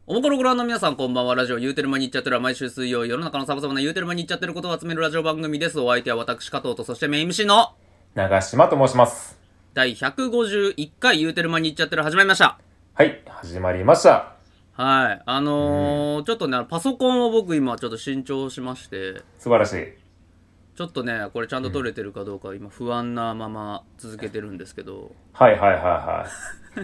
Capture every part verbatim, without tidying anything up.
おもころご覧の皆さんこんばんは。ラジオ言うてる間に言っちゃってるは毎週水曜世の中の様々な言うてる間に言っちゃってることを集めるラジオ番組です。お相手は私加藤と、そしてメイン エムシー の長島と申します。 第ひゃくごじゅういっかい言うてる間に言っちゃってる始まりました。 はい、始まりました。 はい。あのーうん、ちょっとね、パソコンを僕今ちょっと新調しまして。 素晴らしい。 ちょっとね、これちゃんと撮れてるかどうか今不安なまま続けてるんですけど。 はいはいはいはい。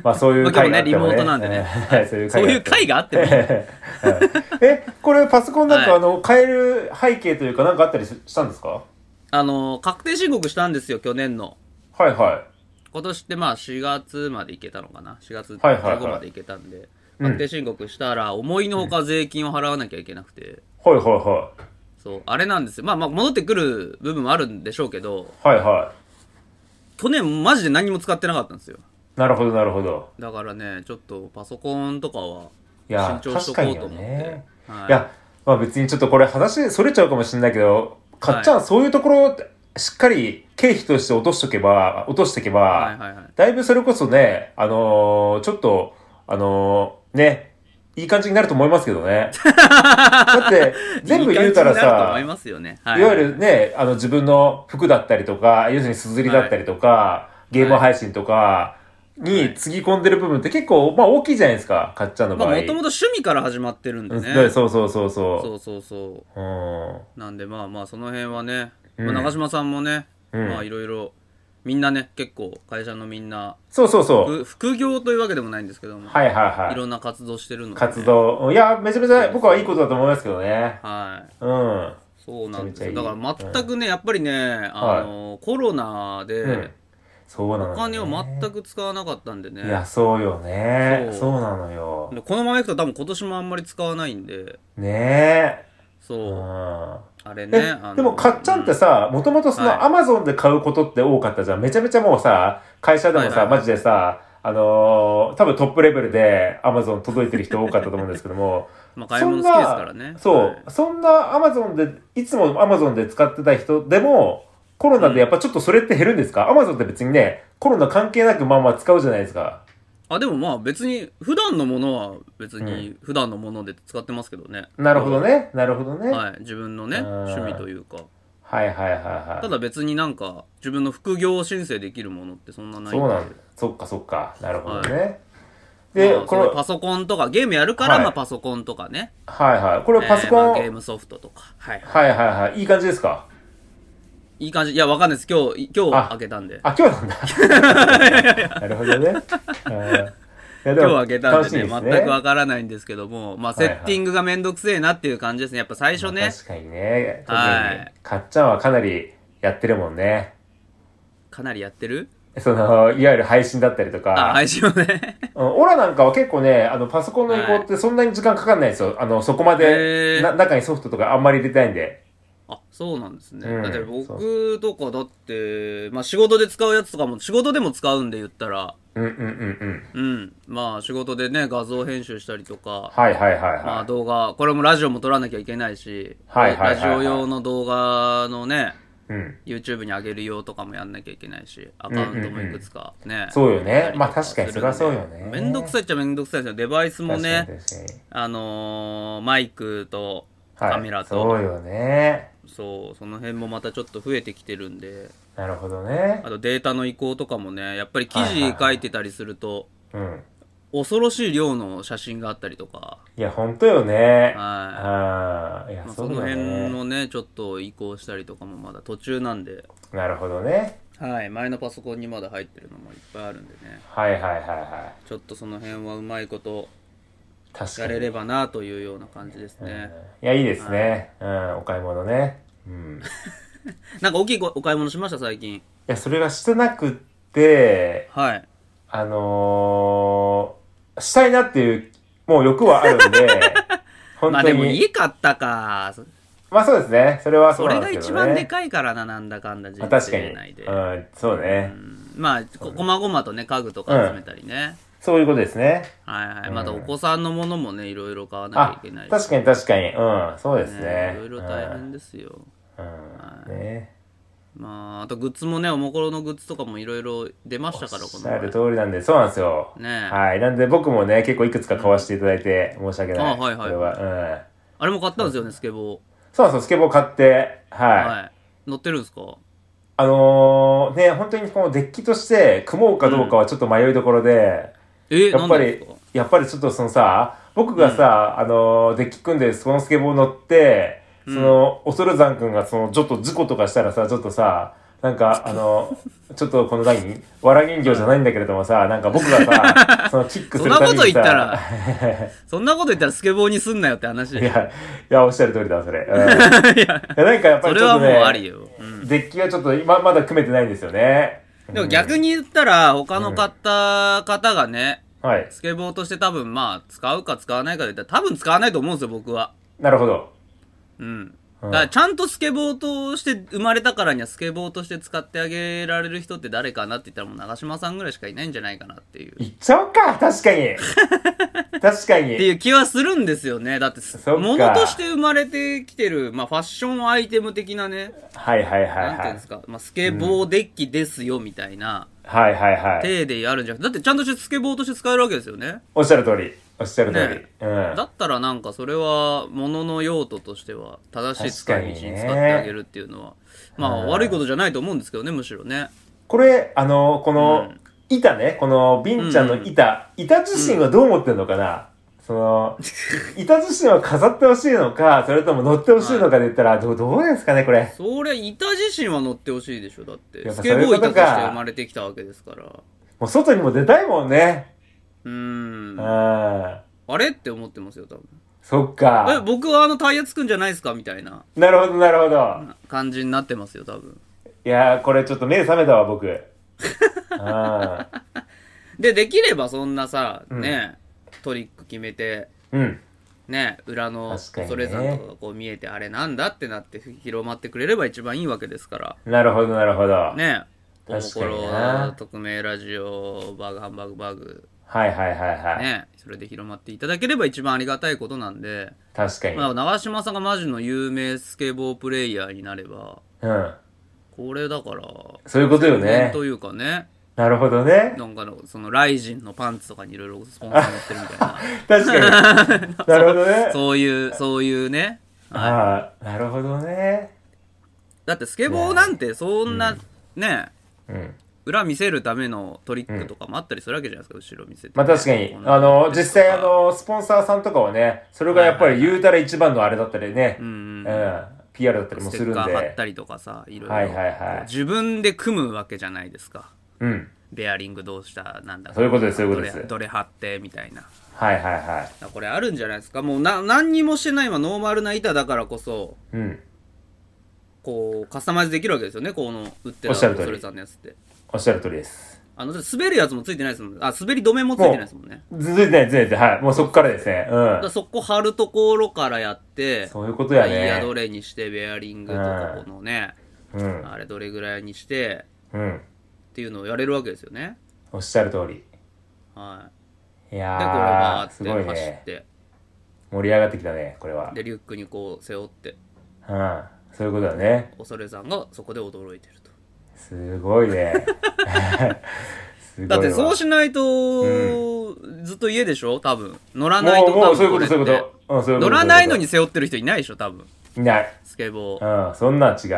まあそういう回があってもね。 今日ね、リモートなんでね。そういう回があってもいい。 え、これパソコンなんか、はい、あの、変える背景というかなんかあったりしたんですか？ あの、確定申告したんですよ、去年の。 はいはい。 今年ってまあしがつまでいけたのかな、しがつじゅうごまでいけたんで、はいはいはい、確定申告したら思いのほか税金を払わなきゃいけなくて、 うん、はいはいはい。 そうあれなんですよ。まあまあ戻ってくる部分もあるんでしょうけど、 はいはい。 去年マジで何も使ってなかったんですよ。 なるほどなるほど。 だからね、ちょっとパソコンとかは新調しとこうと思って。 ね、 はい、 いや、まあ別にちょっとこれ話それちゃうかもしれないけど、かっちゃん、はい、そういうところしっかり経費として落としとけば、落としておけば、はいはいはい、だいぶそれこそね、あのー、ちょっと、あのー、ね、いい感じになると思いますけどね。だって、全部言うたらさ、 い, い, い, ねはい、 いわゆるね、あの自分の服だったりとか、要するにすずりだったりとか、はい、ゲーム配信とかにつぎ込んでる部分って結構、まあ大きいじゃないですか、かっちゃんの場合。 まあもともと趣味から始まってるんでね。 そうそうそうそう。 そうそうそう。 うん、 なんでまあまあその辺はね、うんまあ、長嶋さんもね、うん、まあいろいろ、みんなね、結構会社のみんな、 そうそうそう。 副業というわけでもないんですけども、 はいはいはい。 いろんな活動してるので、ね。 活動。いや、めちゃめちゃ僕はいいことだと思いますけどね。 はい。 うん。 そうなんですよ。だから全くね、うん、やっぱりね、あの、はい、コロナで、うん、 そうなのよね、 お金を全く使わなかったんでね。 いや、そうよね。そう、そうなのよ。 このままいくと多分今年もあんまり使わないんで。 ねえ。 そう。うん、あれね。でも、かっちゃんってさ、もともとそのアマゾンで買うことって多かったじゃん。めちゃめちゃもうさ、会社でもさ、はいはいはい、マジでさ、あのー、多分トップレベルでアマゾン届いてる人多かったと思うんですけども、 まあ買い物好きですからね。 そう、 はい、 そんなアマゾンで、いつもアマゾンで使ってた人でも、コロナでやっぱちょっとそれって減るんですか？アマゾンって別にね、コロナ関係なくまあまあ使うじゃないですか。 あ、でもまあ別に、普段のものは別に普段のもので使ってますけどね。 うん、なるほどね。なるほどね。 はい。自分のね、趣味というか。 はいはいはいはい。 ただ別になんか、自分の副業申請できるものってそんなないんで。 そうなんだ。そっかそっか。なるほどね。はい、 で、まあ、このパソコンとか、ゲームやるから、はい、まあパソコンとかね。 はいはい。これパソコン、えーまあ、ゲームソフトとか。はい、 はい。はいはいはい。いい感じですか？ いい感じ。いや、わかんないです。今日、今日開けたんで。 あ、今日なんだ。なるほどね。 今日開けたんでね、全くわからないんですけども、まあ、セッティングがめんどくせえなっていう感じですね。やっぱ最初ね。まあ、 確かにね。特に、はい、かっちゃんはかなりやってるもんね。 かなりやってる？ その、いわゆる配信だったりとか。 あ、配信をね。 うん、オラなんかは結構ね、あの、パソコンの移行ってそんなに時間かかんないですよ。あの、そこまで、な、中にソフトとかあんまり入れたいんで。 あ、そうなんですね。うん、だって僕とかだって、まあ仕事で使うやつとかも、仕事でも使うんで言ったら、 うんうんうんうん。うん。まあ仕事でね、画像編集したりとか、 はいはいはいはい。 まあ動画、これもラジオも撮らなきゃいけないし、 はいはいはい、はい。 ラジオ用の動画のね、 うん、 YouTube に上げる用とかもやんなきゃいけないし、アカウントもいくつかね。うんうんうん、 そうよね。まあ確かにそれはそうよね。 めんどくさいっちゃめんどくさいですよ。デバイスもね、あのー、マイクとカメラと、 はい、そうよね。 そう、その辺もまたちょっと増えてきてるんで。 なるほどね。 あとデータの移行とかもね、やっぱり記事書いてたりすると、 はいはいはい、 うん、恐ろしい量の写真があったりとか。 いや、ほんとよね。はい。 ああ。いや、まあ、そうだね。その辺のね、ちょっと移行したりとかもまだ途中なんで。 なるほどね。 はい。前のパソコンにまだ入ってるのもいっぱいあるんでね。 はいはいはいはい。 ちょっとその辺はうまいこと、やれればなというような感じですね。 うん、いや、いいですね。はい、うん、お買い物ね。うん。 なんか大きいお買い物しました最近。いや、それがしてなくって、 はい。 あのー、したいなっていう、もう欲はあるんで、 本当に。まあでも家買ったか。 まあそうですね。それはそうなんですけどね。 それが一番でかいからな、なんだかんだ人生内で。 確かに。うん、そうね。 うん、まあ、こまごまとね、家具とか集めたりね。 うんそういうことですね。 はいはい。またお子さんのものもね、いろいろ買わなきゃいけないし。 確かに確かに。うん。そうですね。 いろいろ大変ですよ。 うん。はい、ね。 まあ、あとグッズもね、おもころのグッズとかもいろいろ出ましたから、この。おっしゃる通りなんで、そうなんですよ。ねはい。なんで僕もね、結構いくつか買わせていただいて、申し訳ない。あ、はいはい。これは、うん。 あれも買ったんですよね、スケボー。 そうなんですよ、スケボー買って、はい。はい。 乗ってるんですか？ あのー、ね、本当にこのデッキとして組もうかどうかはちょっと迷いどころで、うん、え、やっぱり、やっぱりちょっとそのさ、僕がさ、うん、あのー、デッキ組んでそのスケボー乗って、その、恐山くんがその、ちょっと事故とかしたらさ、ちょっとさ、なんか、あの、ちょっとこの何わら人形じゃないんだけれどもさ、なんか僕がさ、そのキックするたびにさ。そんなこと言ったら、 そんなこと言ったらスケボーにすんなよって話で。 いや、いや、おっしゃる通りだ、それ。うん、いや、なんかやっぱりちょっとね、それはもうありよ。うん、デッキはちょっと今まだ組めてないんですよね。 でも逆に言ったら、他の買った方がね、うん、はい。スケボーとして多分まあ、使うか使わないかで言ったら多分使わないと思うんですよ、僕は。 なるほど。 うん。だからちゃんとスケボーとして生まれたからにはスケボーとして使ってあげられる人って誰かなって言ったらもう長嶋さんぐらいしかいないんじゃないかなっていう。 言っちゃおうか確かに確かにっていう気はするんですよね。だって物として生まれてきてる、まあ、ファッションアイテム的なね、 はいはいはいはい、 なんていうんですか、まあ、スケボーデッキですよみたいな、 うん、はいはいはい体でやるんじゃなくて、だってちゃんとしてスケボーとして使えるわけですよね。 おっしゃる通りおっしゃる通り、ねうん、だったらなんかそれは物の用途としては正しい使い道に使ってあげるっていうのは、ね、まあ悪いことじゃないと思うんですけどね、むしろね。 これあのこの板ね、このビンちゃんの板、うん、板自身はどう思ってんのかな、うん、その板自身は飾ってほしいのかそれとも乗ってほしいのかで言ったら、はい、ど, どうですかねこれ。 そりゃ板自身は乗ってほしいでしょ。だってスケボー板として生まれてきたわけですから。もう外にも出たいもんね。 うーん。ああれって思ってますよ、多分。 そっか。 え、僕はあのタイヤつくんじゃないですかみたいな。 なるほど、なるほど。 感じになってますよ、多分。 いやー、これちょっと目覚めたわ、僕。あで、できればそんなさ、うん、ね、トリック決めて、うん、ね、裏のそれぞれとかこう見えて、あれなんだってなって広まってくれれば一番いいわけですから。 なるほど、なるほど。 ね。おもころ匿名ラジオバーグハンバーグバーグ、 はいはいはいはいね、それで広まっていただければ一番ありがたいことなんで。 確かに、 まあ、長嶋さんがマジの有名スケボープレイヤーになれば、うん、これだからそういうことよね。 というかね。 なるほどね。 なんかのそのライジンのパンツとかにいろいろスポンサー載ってるみたいな。 確かに。なるほどね。 そういうそういうね。 はい、ああ、なるほどね。 だってスケボーなんてそんな、うん、ね。うん、裏見せるためのトリックとかもあったりするわけじゃないですか、うん、後ろ見せて、ね、 まあ確かにあの実際あのスポンサーさんとかはねそれがやっぱり言うたら一番のあれだったりね、うんうん、ピーアール だったりもするんで、ステッカー貼ったりとかさ、いろいろ、 はいはいはい、 自分で組むわけじゃないですか、 うん、 ベアリングどうしたなんだそういうことです、そういうことです。 どれ、どれ貼ってみたいな、 はいはいはい、 これあるんじゃないですか。もうな何にもしてない今ノーマルな板だからこそ、うん、こうカスタマイズできるわけですよね、この売ってるそれさんのやつって。 おっしゃる通りです。 あの滑るやつもついてないですもん。あ、滑り止めもついてないですもんね。 ついてない、ついてない。はい。もうそっからですね。うん。 だそこ貼るところからやって、 そういうことやね。 タイヤどれにして、ベアリングとかこのね、うん、あれどれぐらいにして、うん、っていうのをやれるわけですよね。 おっしゃる通り。 はい。 いやー、 で、これ回って、すごいね、走って。 盛り上がってきたね、これは。 で、リュックにこう背負って。 うん。そういうことだね。 恐れ山がそこで驚いてると。 すごいね。 すごいだってそうしないと、うん、ずっと家でしょ多分。乗らないと多分。 もうそういうこと、そういうこと。うん、そういうこと。 乗らないのに背負ってる人いないでしょ多分。 いない。 スケボー。 うん、そんなん違う。うん。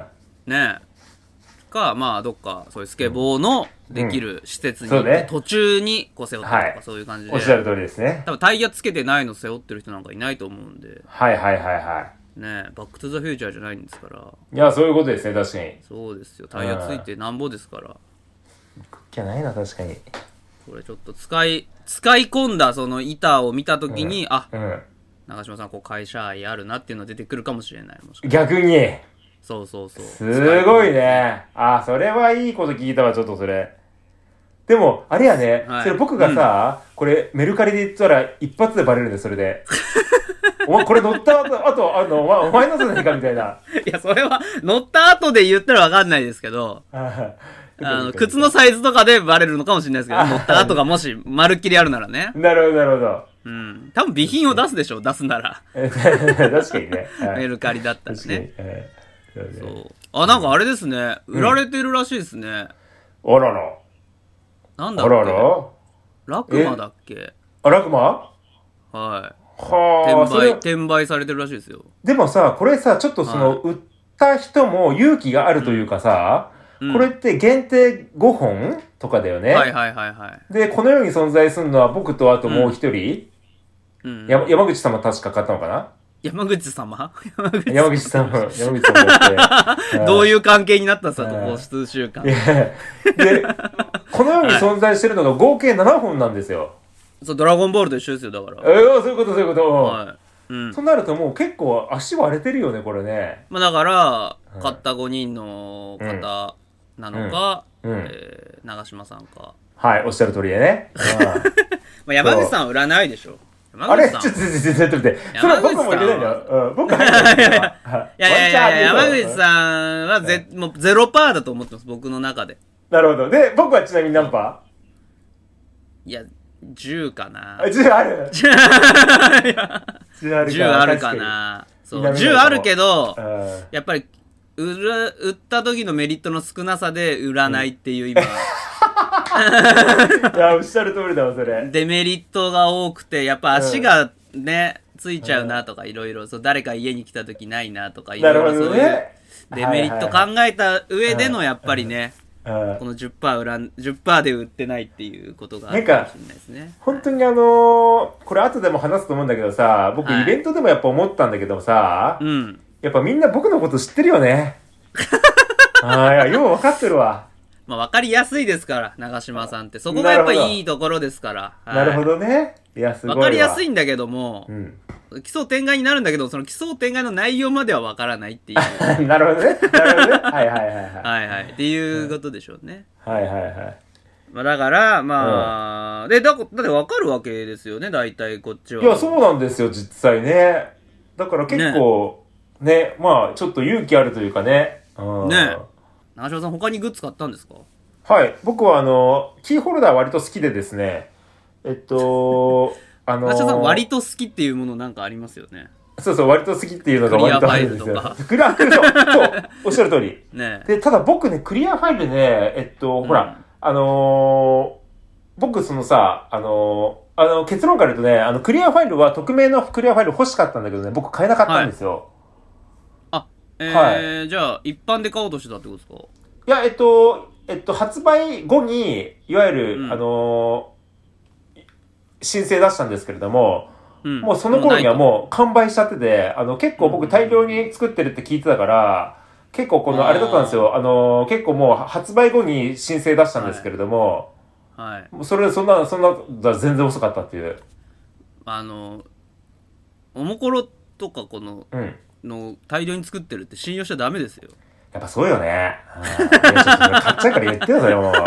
ねえ。か、まあ、どっか、そういうスケボーのできる施設に行って、うんね、途中にこう背負ってるとか、はい、そういう感じで。 おっしゃる通りですね。 多分タイヤつけてないの背負ってる人なんかいないと思うんで。 はいはいはいはい。 ねえ、バックトゥザフューチャーじゃないんですから。 いや、そういうことですね、確かに。 そうですよ。タイヤついてなんぼですから。 くっきゃないな、確かに。 これちょっと使い、使い込んだその板を見たときに、うん、あ、うん、長嶋さん、こう会社愛あるなっていうのが出てくるかもしれない。もし逆に。 そうそうそう。 すごいね。あ、それはいいこと聞いたわ、ちょっとそれ。でも、あれやね、はい、それ僕がさ、うん、これメルカリで言ったら一発でバレるんで、それで。お前これ乗った後、あと、あの、お前のじゃないかみたいな。 いや、それは乗った後で言ったらわかんないですけど、あの、靴のサイズとかでバレるのかもしれないですけど、乗った後がもし、まるっきりあるならね。 なるほど、なるほど。 うん。多分備品を出すでしょ、出すなら。 確かにね。 メルカリだったらね。 そう。あ、なんかあれですね。売られてるらしいですね。 うん、あらら。 なんだっけ、 あらら。 ラクマだっけ。 あ、ラクマ？ はい。 はあ。 転売、転売されてるらしいですよ。 でもさ、これさ、ちょっとその、はい、売った人も勇気があるというかさ、うん、これって限定ごほんとかだよね。 はいはいはいはい。 で、このように存在するのは僕とあともう一人、うんうん、や山口様確か買ったのかな。 山口様山口様。山口様だって。どういう関係になったんですか、ここ数週間。で、 このように存在してるのが合計ななほんなんですよ。 そう、ドラゴンボールと一緒ですよ、だから。 えー、そういうこと、そういうこと。 はい。 うん。そうなるともう結構足割れてるよね、これね。 まあだから、買ったごにんの方なのか、うんうん、えー、長嶋さんか。 はい、おっしゃる通りでね。 まあ山口さんは売らないでしょ。 あれちょっと、ちょっと、ちょっと待って。それは僕も入れないんだよ。うん、僕入れないんだよ。 いやいやいや、山口さんはぜ、もうゼロパーだと思ってます、僕の中で。 なるほど。で、僕はちなみに何パー？いや、じゅうかな。 じゅうあるじゅうあるかな。そう、じゅうあるけど、やっぱり、売る、売った時のメリットの少なさで売らないっていう今、 いや、おっしゃる通りだわ、それ。 デメリットが多くて、やっぱ足がね、ついちゃうなとかいろいろ、そう誰か家に来た時ないなとかいろいろそういうデメリット考えた上でのやっぱりね、この じゅっパーセント 売らん、じゅっパーセント で売ってないっていうことがあるかもしれないですね。 本当にあのー、これ後でも話すと思うんだけどさ、僕イベントでもやっぱ思ったんだけどさ、うん、やっぱみんな僕のこと知ってるよね。ああ、いや、よう分かってるわ。 まあ分かりやすいですから、長嶋さんって。そこがやっぱいいところですから。 なるほどね。いや、すごいわ。 分かりやすいんだけども、うん、奇想天外になるんだけど、その奇想天外の内容までは分からないっていう。 なるほどね。なるほどね。はいはいはいはい。 はいはい。っていうことでしょうね。 はいはいはい。 まあだから、まあ、うん、で、だ、だって分かるわけですよね、大体こっちは。 いや、そうなんですよ、実際ね。だから結構、ね、ねまあ、ちょっと勇気あるというかね。うん、 ね長嶋さん他にグッズ買ったんですか？ はい。僕はあの、キーホルダー割と好きでですね。えっと、あのー、 長嶋さん割と好きっていうものなんかありますよね。 そうそう、割と好きっていうのが割とあるんですよ。クリアファイルとか。クリアファイル、そう、そう、おっしゃる通り。ねで、ただ僕ね、クリアファイルね、えっと、うん、ほら、あのー、僕そのさ、あのー、あの、結論から言うとね、あの、クリアファイルは匿名のクリアファイル欲しかったんだけどね、僕買えなかったんですよ。 はい、あ、えー、はい、じゃあ、一般で買おうとしてたってことですか？ いや、えっと、えっと、発売後に、いわゆる、うん、あのー、申請出したんですけれども、うん、もうその頃にはもう完売しちゃってて、あの、結構僕大量に作ってるって聞いてたから、結構この、あれだったんですよ、あのー、結構もう発売後に申請出したんですけれども、はい。はい、それ、そんな、そんな、全然遅かったっていう。 あの、おもころとかこの、うん、の大量に作ってるって信用しちゃダメですよ。 やっぱそうよね。買っちゃうから言ってよ、それも。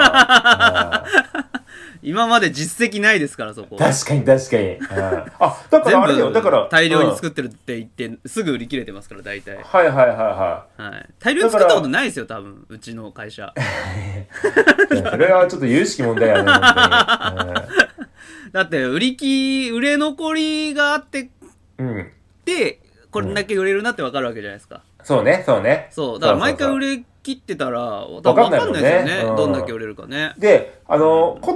今まで実績ないですから、そこ。 確かに確かに。あ、だからあれだよ、だから。 大量に作ってるって言って、すぐ売り切れてますから、大体。 はいはいはいはい。 はい。大量に作ったことないですよ、多分、うちの会社。 それはちょっと有識問題やね、本当に。 だって、売り切、売れ残りがあって、うん。で、これだけ売れるなって分かるわけじゃないですか。 そうね、そうね。 そう。だから毎回売れ切ってたら、分かんないですよね。うん、どんだけ売れるかね。 で、あの、こと、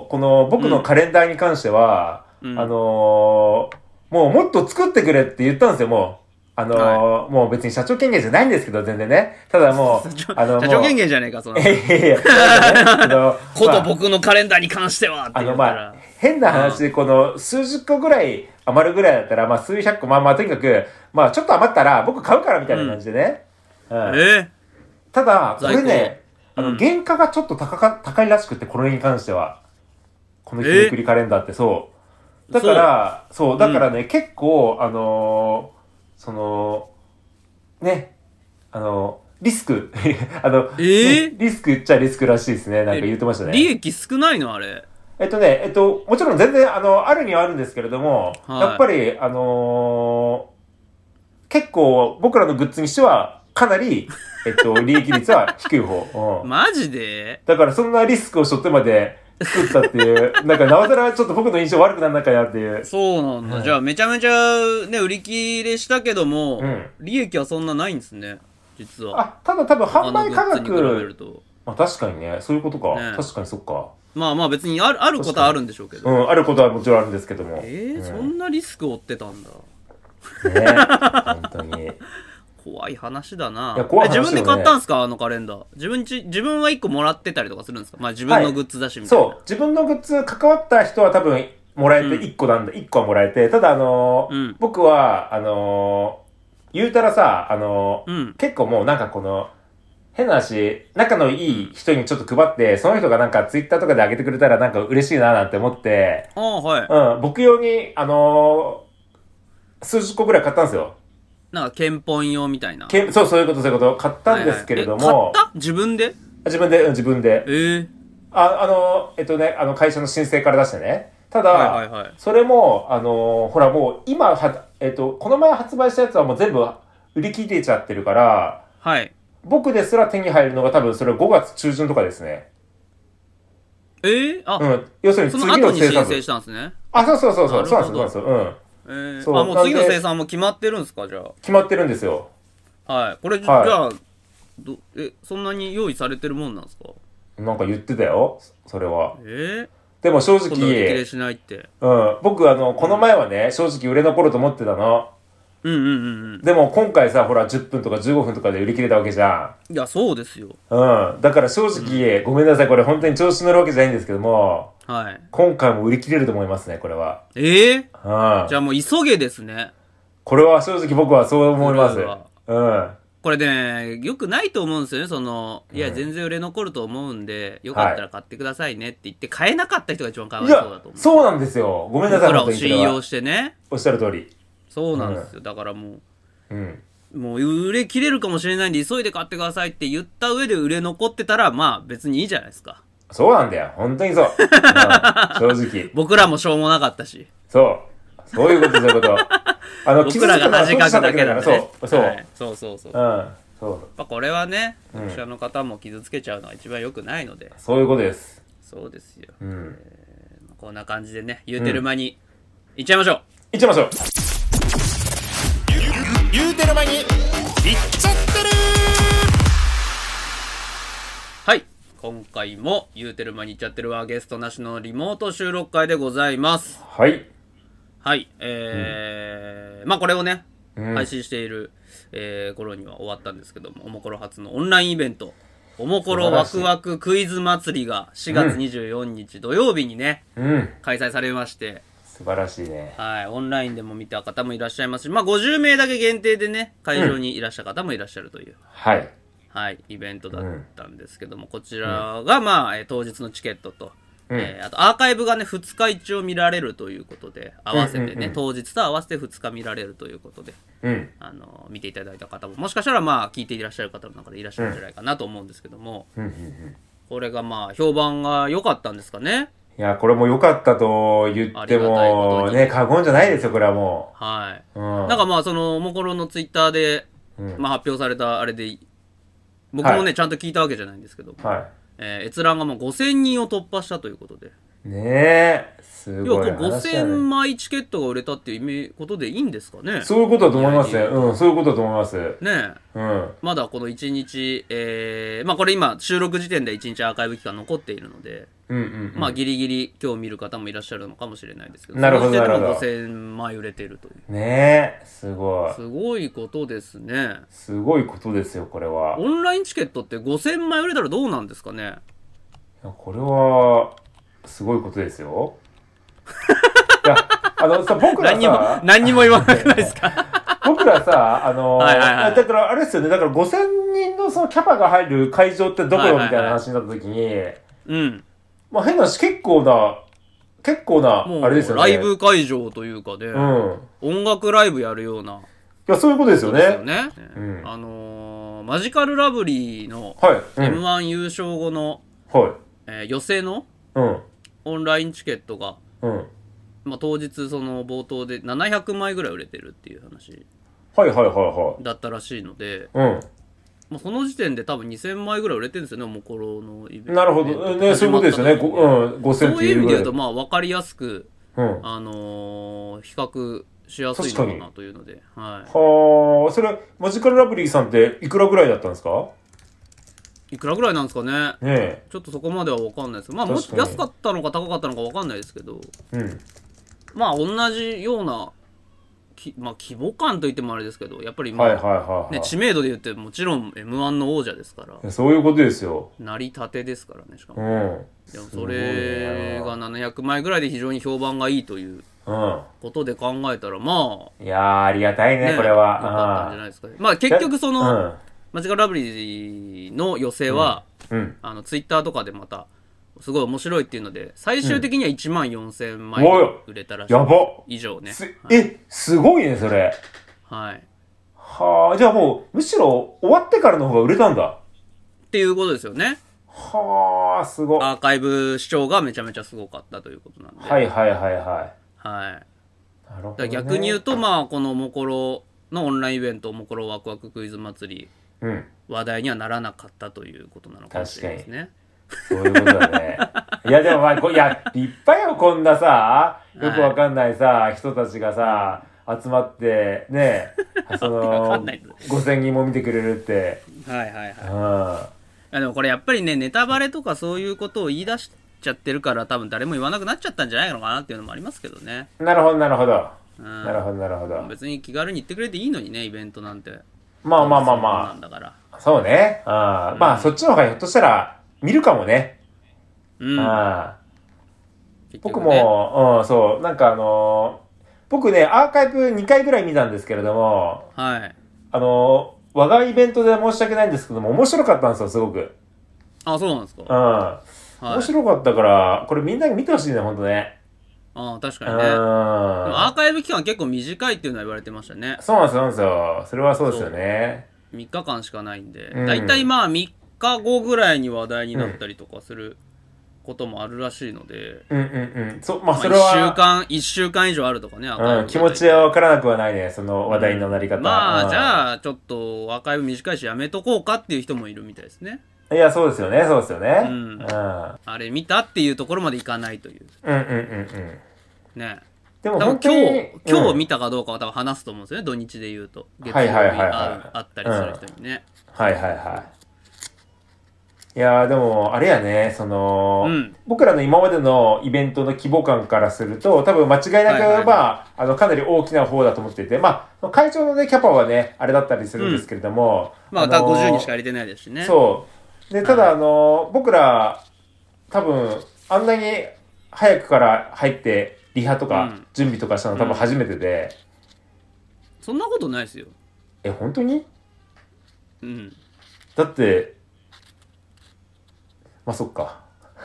この僕のカレンダーに関しては、うん、あのー、もうもっと作ってくれって言ったんですよ、もう。あのーはい、もう別に社長権限じゃないんですけど、全然ね。ただもう、 あの、社長権限じゃねえか、その。いやいや、あの、こと僕のカレンダーに関してはって言ったら。あの、まあ、 変な話で、この数十個ぐらい余るぐらいだったら、まあ数百個、まあまあとにかく、まあちょっと余ったら僕買うからみたいな感じでね。うん。うん、えー、ただ、これね、あの、原価がちょっと高か、高いらしくて、これに関しては。この日めくりカレンダーってそう。だから、そう、そうだからね、うん、結構、あのー、その、ね、あの、リスク、あの、えーね、リスクっちゃリスクらしいですね。なんか言ってましたね。 利益少ないのあれ。 えっとね、えっと、もちろん全然、あの、あるにはあるんですけれども、はい、やっぱり、あのー、結構僕らのグッズにしては、かなり、えっと、利益率は低い方。 うん、マジで？ だからそんなリスクを背負ってまで作ったっていう、なんかなおさらちょっと僕の印象悪くならなきゃなっていう。 そうなんだ。うん、じゃあめちゃめちゃね、売り切れしたけども、うん、利益はそんなないんですね。 実は。 あ、ただ多分販売価格、まあ確かにね、そういうことか。ね、確かにそっか。 まあまあ別にある、あることはあるんでしょうけど。 うん、あることはもちろんあるんですけども。 えー、うん、そんなリスクを負ってたんだ。 ね本当に。 怖い話だな。 いや怖い話だね、 自分で買ったんすかあのカレンダー。自分ち、自分はいっこもらってたりとかするんですか？まあ自分のグッズだしみたいな。 はい、そう。自分のグッズ関わった人は多分もらえていっこなんだ。うん、いっこはもらえて。ただあのーうん、僕は、あのー、言うたらさ、あのーうん、結構もうなんかこの、変な話、仲のいい人にちょっと配って、その人がなんかツイッターとかで上げてくれたらなんか嬉しいななんて思って、 ああ、はい。 うん、僕用に、あのー、数十個ぐらい買ったんですよ。 なんか、検本用みたいな。 けそう、そういうこと、そういうこと。買ったんですけれども。はいはい、 買った自分で自分で、自分で。 ええー。 あ、あの、えっとね、あの、会社の申請から出してね。ただ、はいはいはい、それも、あの、ほらもう、今は、えっと、この前発売したやつはもう全部売り切れちゃってるから、 はい。 僕ですら手に入るのが多分それごがつ中旬とかですね。 えー、あ、 うん。要するに次の生産その後に申請したんですね。 あ、そうそうそうそう。そうなんです、そうなんです。 うん。えー、あ、もう次の生産も決まってるんですか、じゃあ。 決まってるんですよ。 はい。これ、はい、じゃあ、ど、え、そんなに用意されてるもんなんですか？ なんか言ってたよ、それは。 えー、 でも正直、 そんな売り切れしないって。 うん。僕、あの、この前はね、正直売れ残ると思ってたの。 うんうんうんうん。 でも今回さ、ほらじゅっぷんとかじゅうごふんとかで売り切れたわけじゃん。いや、そうですよ。 うん。だから正直、うん、ごめんなさい。これ本当に調子乗るわけじゃないんですけども、 はい。 今回も売り切れると思いますね、これは。 ええー、 うん。じゃあもう急げですね。 これは正直僕はそう思います。うん。 これね、よくないと思うんですよね。その、いや、全然売れ残ると思うんで、よかったら買ってくださいねって言って、買えなかった人が一番かわいそうだと思う。 いや、そうなんですよ。ごめんなさい。 僕らを信用してね。 おっしゃる通り。 そうなんですよ。うん、だからもう、 うん、 もう売れ切れるかもしれないんで急いで買ってくださいって言った上で売れ残ってたらまあ別にいいじゃないですか。 そうなんだよ。本当にそう。うん、正直。 僕らもしょうもなかったし。 そう。そういうこと、そういうこと。あの、 僕らが恥かくだけだから、ね。 そう。そう、はい。 そうそうそう。 うん。そう。 まあこれはね、読者の方も傷つけちゃうのは一番良くないので。 そういうことです。 そうですよ。 うん。 えー、こんな感じでね、言うてる間に、いっちゃいましょう。 いっちゃいましょう。 言うてる間にいっちゃってる。 はい、今回も言うてる間にいっちゃってるはゲストなしのリモート収録会でございます。 はいはいえーうん、まあこれをね、うん、配信している、えー、頃には終わったんですけども、おもころ初のオンラインイベントおもころワクワククイズ祭りがしがつにじゅうよっか土曜日にね、うん、開催されまして、 素晴らしいね。 はい。オンラインでも見た方もいらっしゃいますし、まあ、ごじゅうめいだけ限定でね、会場にいらっしゃる方もいらっしゃるという。うん、 はい。 はい。イベントだったんですけども、うん、こちらが、まあ、当日のチケットと、うん、えー、あとアーカイブがね、ふつか一応見られるということで、合わせてね、うんうんうん、当日と合わせてふつか見られるということで、うん、あの、見ていただいた方も、もしかしたらまあ、聞いていらっしゃる方の中でいらっしゃるんじゃないかなと思うんですけども、うんうんうん、これがまあ、評判が良かったんですかね。 いや、これも良かったと言っても、ね、過言じゃないですよ、これはもう。はい。うん、なんかまあ、その、おもころのツイッターで、うん、まあ発表されたあれで、僕もね、はい、ちゃんと聞いたわけじゃないんですけど、はい。えー、閲覧がもうごせんにんを突破したということで。 ねえ。すごい話だね。 ごせんまいチケットが売れたっていうことでいいんですかね。 そういうことだと思いますね。うん、そういうことだと思います。 ねえ。うん。まだこのいちにち、えー、まあこれ今収録時点でいちにちアーカイブ期間残っているので、うんうんうん、まあギリギリ今日見る方もいらっしゃるのかもしれないですけど、 なるほどなるほど。 ごせんまい売れてるという。 ねえ、すごい。 すごいことですね。 すごいことですよ、これは。 オンラインチケットってごせんまい売れたらどうなんですかね。 いや、これは、すごいことですよ。いや、あのさ、僕らさ、 何にも、何にも言わなくないですか僕らさ、あのーはいはいはい、だからあれですよね、だからごせんにんのそのキャパが入る会場ってどこよみたいな話になった時に、はいはいはい、うん。まあ変な話、結構な、結構な、あれですよね。 ライブ会場というかで、うん、音楽ライブやるような。いや、そういうことですよね。 そうですよね。うん、あのー、マジカルラブリーの エムワン 優勝後の、はいえー、予選の、うん、オンラインチケットが、うんまあ、当日その冒頭でななひゃくまいぐらい売れてるっていう話はいはいはいはいだったらしいので、うんまあ、その時点で多分にせんまいぐらい売れてるんですよね、おもころのイベント。 なるほどね、そういうことですよね。うん、ごせんそういう意味で言うとまあ分かりやすく、うん、あのー、比較しやすいのかなというので、はい。 はあ、それマジカルラブリーさんっていくらぐらいだったんですか？ いくらぐらいなんですかね。ねえ。 ちょっとそこまでは分かんないです。まあもし安かったのか高かったのか分かんないですけど、 うん。 まあ同じようなきまあ規模感といってもあれですけど、やっぱりまあ、 はいはいはいはい、 ね、知名度で言ってもちろん エムワン の王者ですから。 そういうことですよ。 成り立てですからね、しかも。 うん。 でもそれがななひゃくまいぐらいで非常に評判がいいということで考えたら、まあ。いやー、ありがたいね、ねこれは。 よかったんじゃないですかね。まあ結局その、うん、マジカルラブリーの寄せは、うんうん、あのツイッターとかでまた、すごい面白いっていうので、最終的にはいちまんよんせんまい売れたらしい、うん。やば以上ね。 はい、え、すごいね、それ。 はい。 はあ、じゃあもう、むしろ終わってからの方が売れたんだ。 っていうことですよね。 はあ、すごい。 アーカイブ視聴がめちゃめちゃすごかったということなんで。 はいはいはいはい。 はい。 なるほど、ね。 逆に言うと、まあ、このもころのオンラインイベント、もころワクワククイズ祭り、うん、話題にはならなかったということなのかもしれないですね。 そういうことだね。いやでもまあ、こいや、立派よ、こんなさ、よくわかんないさ、はい、人たちがさ、集まって、ね、その、ごせんにんも見てくれるって。 はいはいはい。うん、でもこれやっぱりね、ネタバレとかそういうことを言い出しちゃってるから、多分誰も言わなくなっちゃったんじゃないのかなっていうのもありますけどね。 なるほどなるほど。うん、なるほどなるほど。 別に気軽に言ってくれていいのにね、イベントなんて。 まあまあまあまあ。 なんだからそうね。あ、うん、まあそっちの方がひょっとしたら見るかもね。うん。あね、僕も、うん、そう、なんかあのー、僕ね、アーカイブにかいぐらい見たんですけれども、 はい。 あのー、我がイベントで申し訳ないんですけども、面白かったんですよ、すごく。 あ、そうなんですか。 うん。はい、面白かったから、これみんなに見てほしいね、ほんとね。 ああ、確かにね。でもアーカイブ期間結構短いっていうのは言われてましたね。 そうなんですよ、そうなんですよ。それはそうですよね。 みっかかんしかないんで、だいたいまあみっかごぐらいに話題になったりとかすることもあるらしいので、 うんうんうん。そ、まあそれは。 いっしゅうかん、いっしゅうかん以上あるとかね、アーカイブ。 うん、気持ちはわからなくはないね、その話題のなり方。うん、 まあ、じゃあ、ちょっとアーカイブ短いしやめとこうかっていう人もいるみたいですね。 いや、そうですよね、そうですよね。うん。うん、 あれ見たっていうところまでいかないという。 うんうんうんうん。 ね。 でも本当に今日、今日見たかどうかは多分話すと思うんですよね、土日で言うと。月曜日あったりする人にね。 はいはいはい。いやーでも、あれやね、その、うん、僕らの今までのイベントの規模感からすると、多分間違いなく、はいはいはい、まあ、あの、かなり大きな方だと思っていて、まあ、会場のね、キャパはね、あれだったりするんですけれども。 うん、まあ、あのー、ごじゅうにんしか入れてないですしね。 そう。で、ただ、あのー、僕ら、多分、あんなに早くから入って、リハとか準備とかしたの多分初めてで、うん、 そんなことないですよ。 え、本当に？ うん。 だってまあそっか。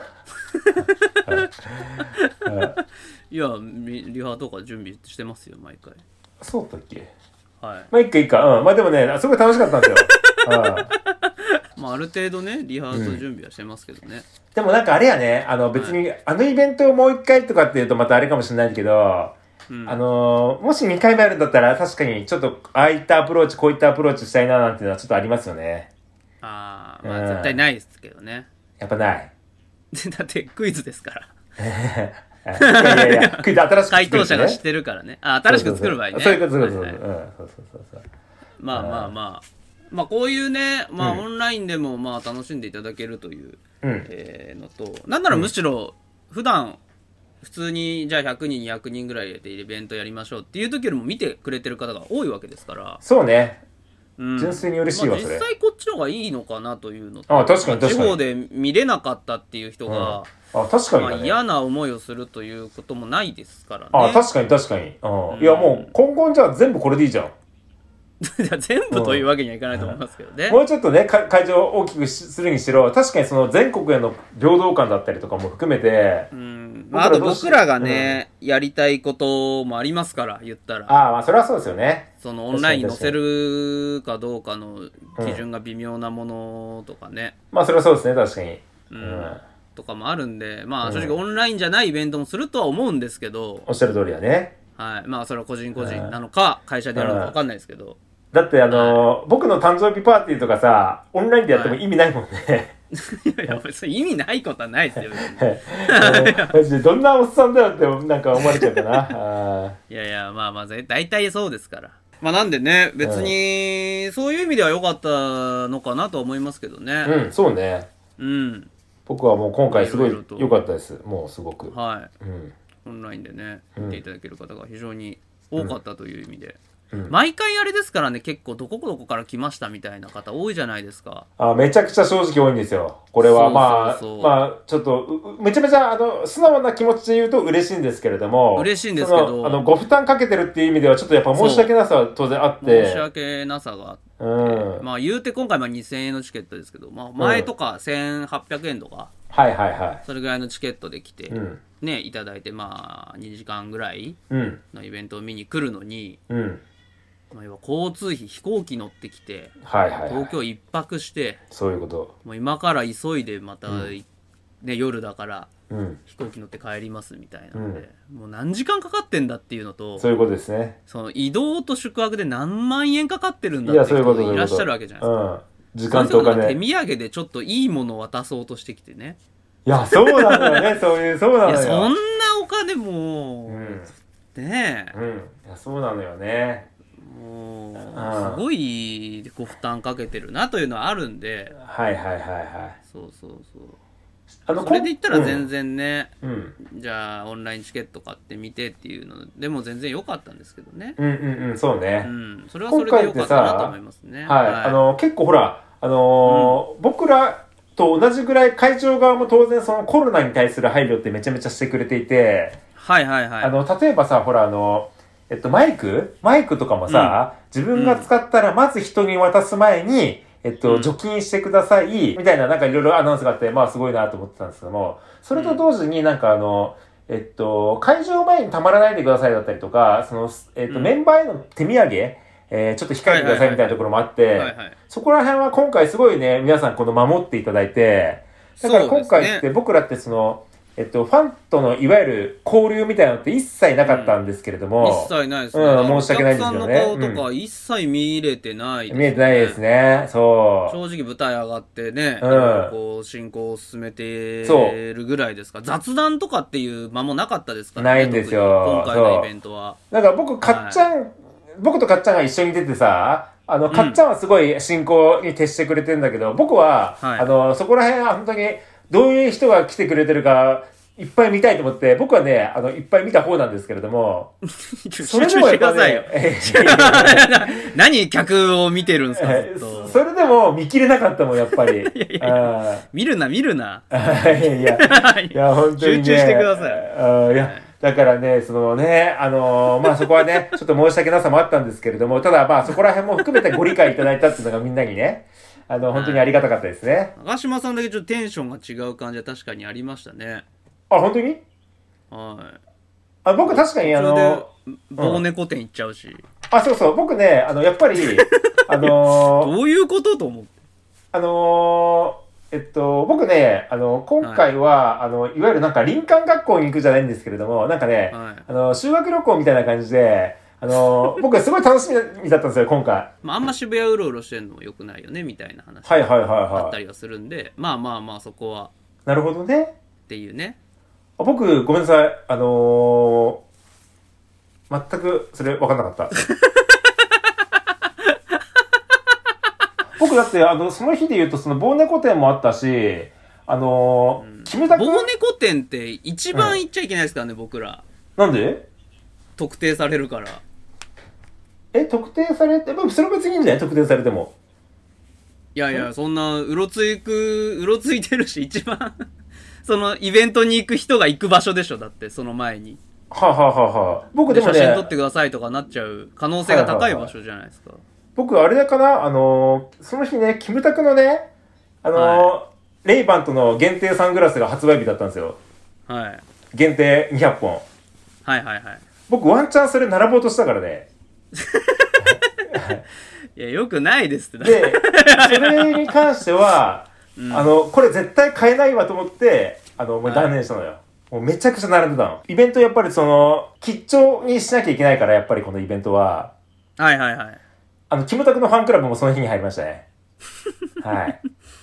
いや、リハとか準備してますよ、毎回。 そうだっけ？ はい。 まあいっかいっか。うん。まあでもね、すごい楽しかったんですよ。あまあある程度ね、リハーサル準備はしてますけどね。うん、 でもなんかあれやね、あの別に、はい、あのイベントをもう一回とかっていうとまたあれかもしれないけど、うん、あのー、もしにかいめあるんだったら確かにちょっとああいったアプローチ、こういったアプローチしたいななんていうのはちょっとありますよね。 ああ、まあ絶対ないですけどね。 やっぱない。 だってクイズですから。 いやいやいや、クイズ新しく作る、ね。 回答者が知ってるからね。あ、新しく作る場合ね。 そういうこと、そういうこと、そういうこと。うん、そうそうそうそう。 まあまあまあ。まあこういうね、まあオンラインでもまあ楽しんでいただけるという、うん、えー、のと、なんならむしろ普段普通にじゃあひゃくにんにひゃくにんぐらい入れてイベントやりましょうっていう時よりも見てくれてる方が多いわけですから。 そうね。うん、純粋に嬉しいわ、それ。 まあ、実際こっちの方がいいのかなというのと、 ああ確かに確かに。 地方で見れなかったっていう人が、 うん、あ確かに、ね、 まあ、嫌な思いをするということもないですからね。 あ確かに確かに。うん、いやもう今後じゃあ全部これでいいじゃん。 じゃあ全部というわけにはいかないと思いますけどね。 うん、もうちょっとね、会場を大きくするにしろ、確かにその全国への平等感だったりとかも含めて、 うん、まあ、あと僕らがね、うん、やりたいこともありますから、言ったら。 ああ、まあそれはそうですよね。 そのオンラインに載せるかどうかの基準が微妙なものとかね。 うん、まあそれはそうですね、確かに。 うん。うん、とかもあるんで、まあ正直オンラインじゃないイベントもするとは思うんですけど。 おっしゃる通りやね。 はい。まあそれは個人個人なのか、会社でやるのか分かんないですけど。 だってあのーはい、僕の誕生日パーティーとかさ、オンラインでやっても意味ないもんね。 いやいや別に意味ないことはないですよマジでどんなおっさんだよってなんか思われちゃうかなあいやいやまあまあ大体そうですからまあなんでね別にそういう意味では良かったのかなと思いますけどねうんそうねうん僕はもう今回すごい良かったですもうすごくはい、 うん、 オンラインでね見ていただける方が非常に多かったという意味で、うんうん、 毎回あれですからね結構どこどこから来ましたみたいな方多いじゃないですかあめちゃくちゃ正直多いんですよこれはまあそうそうそうまあちょっとめちゃめちゃあの素直な気持ちで言うと嬉しいんですけれども嬉しいんですけどあのご負担かけてるっていう意味ではちょっとやっぱ申し訳なさは当然あって申し訳なさがあって、 うん、 まあ言うて今回はにせんえんのチケットですけど、まあ、前とかせんはっぴゃくえんとか、 うん、はいはいはいそれぐらいのチケットで来て、 うんねいただいてまあにじかんぐらいのイベントを見に来るのに、 うんまあ、要は交通費飛行機乗ってきて、 はいはいはい、 東京一泊してそういうこともう今から急いでまた、うんね、夜だから、 うん、 飛行機乗って帰りますみたいなので、うん、もう何時間かかってんだっていうのとそういうことですねその移動と宿泊で何万円かかってるんだっていう人がいらっしゃるわけじゃないですか、うん、 時間とお金手土産でちょっといいものを渡そうとしてきてねいやそうなのよねそういうそうなのよいやそんなお金も、うん、ねえ、 うん、いやそうなのよねもうすごいご負担かけてるなというのはあるんではいはいはいはいそうそうそうあのそれで言ったら全然ね、 うんうん、じゃあオンラインチケット買ってみてっていうのでも全然良かったんですけどねうんうんうんそうね、 うん、それはそれで良かったなと思いますねはい、はい、あの結構ほらあのーうん、僕らと同じぐらい会場側も当然そのコロナに対する配慮ってめちゃめちゃしてくれていてはいはいはいあの例えばさほらあのえっとマイクマイクとかもさ、うん、自分が使ったらまず人に渡す前にえっと、うん、除菌してください、みたいななんかいろいろアナウンスがあって、まあすごいなと思ってたんですけども、それと同時になんかあの、えっと、会場前にたまらないでくださいだったりとか、その、えっと、うん、メンバーへの手土産、えー、ちょっと控えてくださいみたいなところもあって、そこら辺は今回すごいね、皆さんこの守っていただいて、だから今回って僕らってその、えっと、ファンとのいわゆる交流みたいなのって一切なかったんですけれども、 うん、一切ないですね、 うん、申し訳ないんですよね。 お客さんの顔とか一切見れてないですね、 見えてないですね。そう。 正直舞台上がってね、 うん、 こう進行を進めてるぐらいですから、雑談とかっていう間もなかったですからね。ないんですよ。 今回のイベントは。 だから僕、かっちゃん、はい、僕とかっちゃんが一緒に出てさ、あの、かっちゃんはすごい進行に徹してくれてるんだけど、うん、僕は、はい、あの、そこら辺は本当にどういう人が来てくれてるか、いっぱい見たいと思って、僕はね、あの、いっぱい見た方なんですけれども、 それでもやっぱね、何客を見てるんですか、 えー、それでも見切れなかったもん、やっぱり。いやいや見るな、見るな。 いやいや、いや、本当に、ね。 集中してください。 あいやだからね、そのね、あのー、まあそこはね、ちょっと申し訳なさもあったんですけれども、ただまあそこら辺も含めてご理解いただいたっていうのがみんなにね、あの、本当にありがたかったですね。 長嶋さんだけちょっとテンションが違う感じは確かにありましたね。 あ、本当に？ はい。 あ、僕確かにあの、 棒猫店行っちゃうし、うん。 あ、そうそう、僕ね、あの、やっぱり、あのー、どういうことと思って。 あのー、えっと、僕ね、あの、今回は、はい、あの、いわゆるなんか林間学校に行くじゃないんですけれども、なんかね、はい、あの、修学旅行みたいな感じで、あのー、僕すごい楽しみだったんですよ、今回。 まあ、あんま渋谷うろうろしてるのも良くないよね、みたいな話。 はいはいはいはい。 あったりはするんで、まあまあまあ、そこは。 なるほどね。 っていうね。 僕、ごめんなさい。あのー、全くそれ分かんなかった。僕だって、あの、その日で言うと、その棒猫店もあったし、あのー、キムタク。 棒猫店って一番行っちゃいけないですからね、うん、僕ら。 なんで？ 特定されるから。 え、特定されて、それは別にいいんじゃない？特定されても。 いやいや、そんな、うろついく、うろついてるし、一番、その、イベントに行く人が行く場所でしょ、だって、その前に。 はあ、はあははあ、僕でもね。 写真撮ってくださいとかなっちゃう可能性が高い場所じゃないですか。はあはあ、 僕、あれだかな、あのー、その日ね、キムタクのね、あのーはい、レイバントの限定サングラスが発売日だったんですよ。 はい。 限定にひゃっぽん。 はいはいはい。 僕、ワンチャンそれ並ぼうとしたからね。 いや、よくないですって。 で、それに関しては、うん、あの、これ絶対買えないわと思って、あの、もう断念したのよ。はい、もうめちゃくちゃ並んでたの。イベントやっぱりその、吉兆にしなきゃいけないから、やっぱりこのイベントは。 はいはいはい。 あの、キムタクのファンクラブもその日に入りましたね。はい。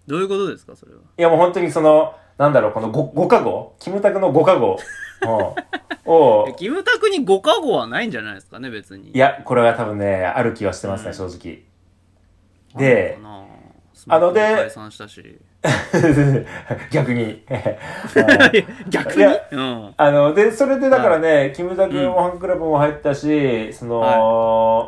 どういうことですかそれは。 いやもう本当にその、なんだろう、この 5, 5カゴキムタクのごカゴを。キムタクにごカゴはないんじゃないですかね、別に。 いや、これは多分ね、ある気はしてますね、うん、正直。で、あので、 解散したし。 逆に。 逆に、うん、 あの、で、それでだからね、はい、キムタクのファンクラブも入ったし、うん、その、はい、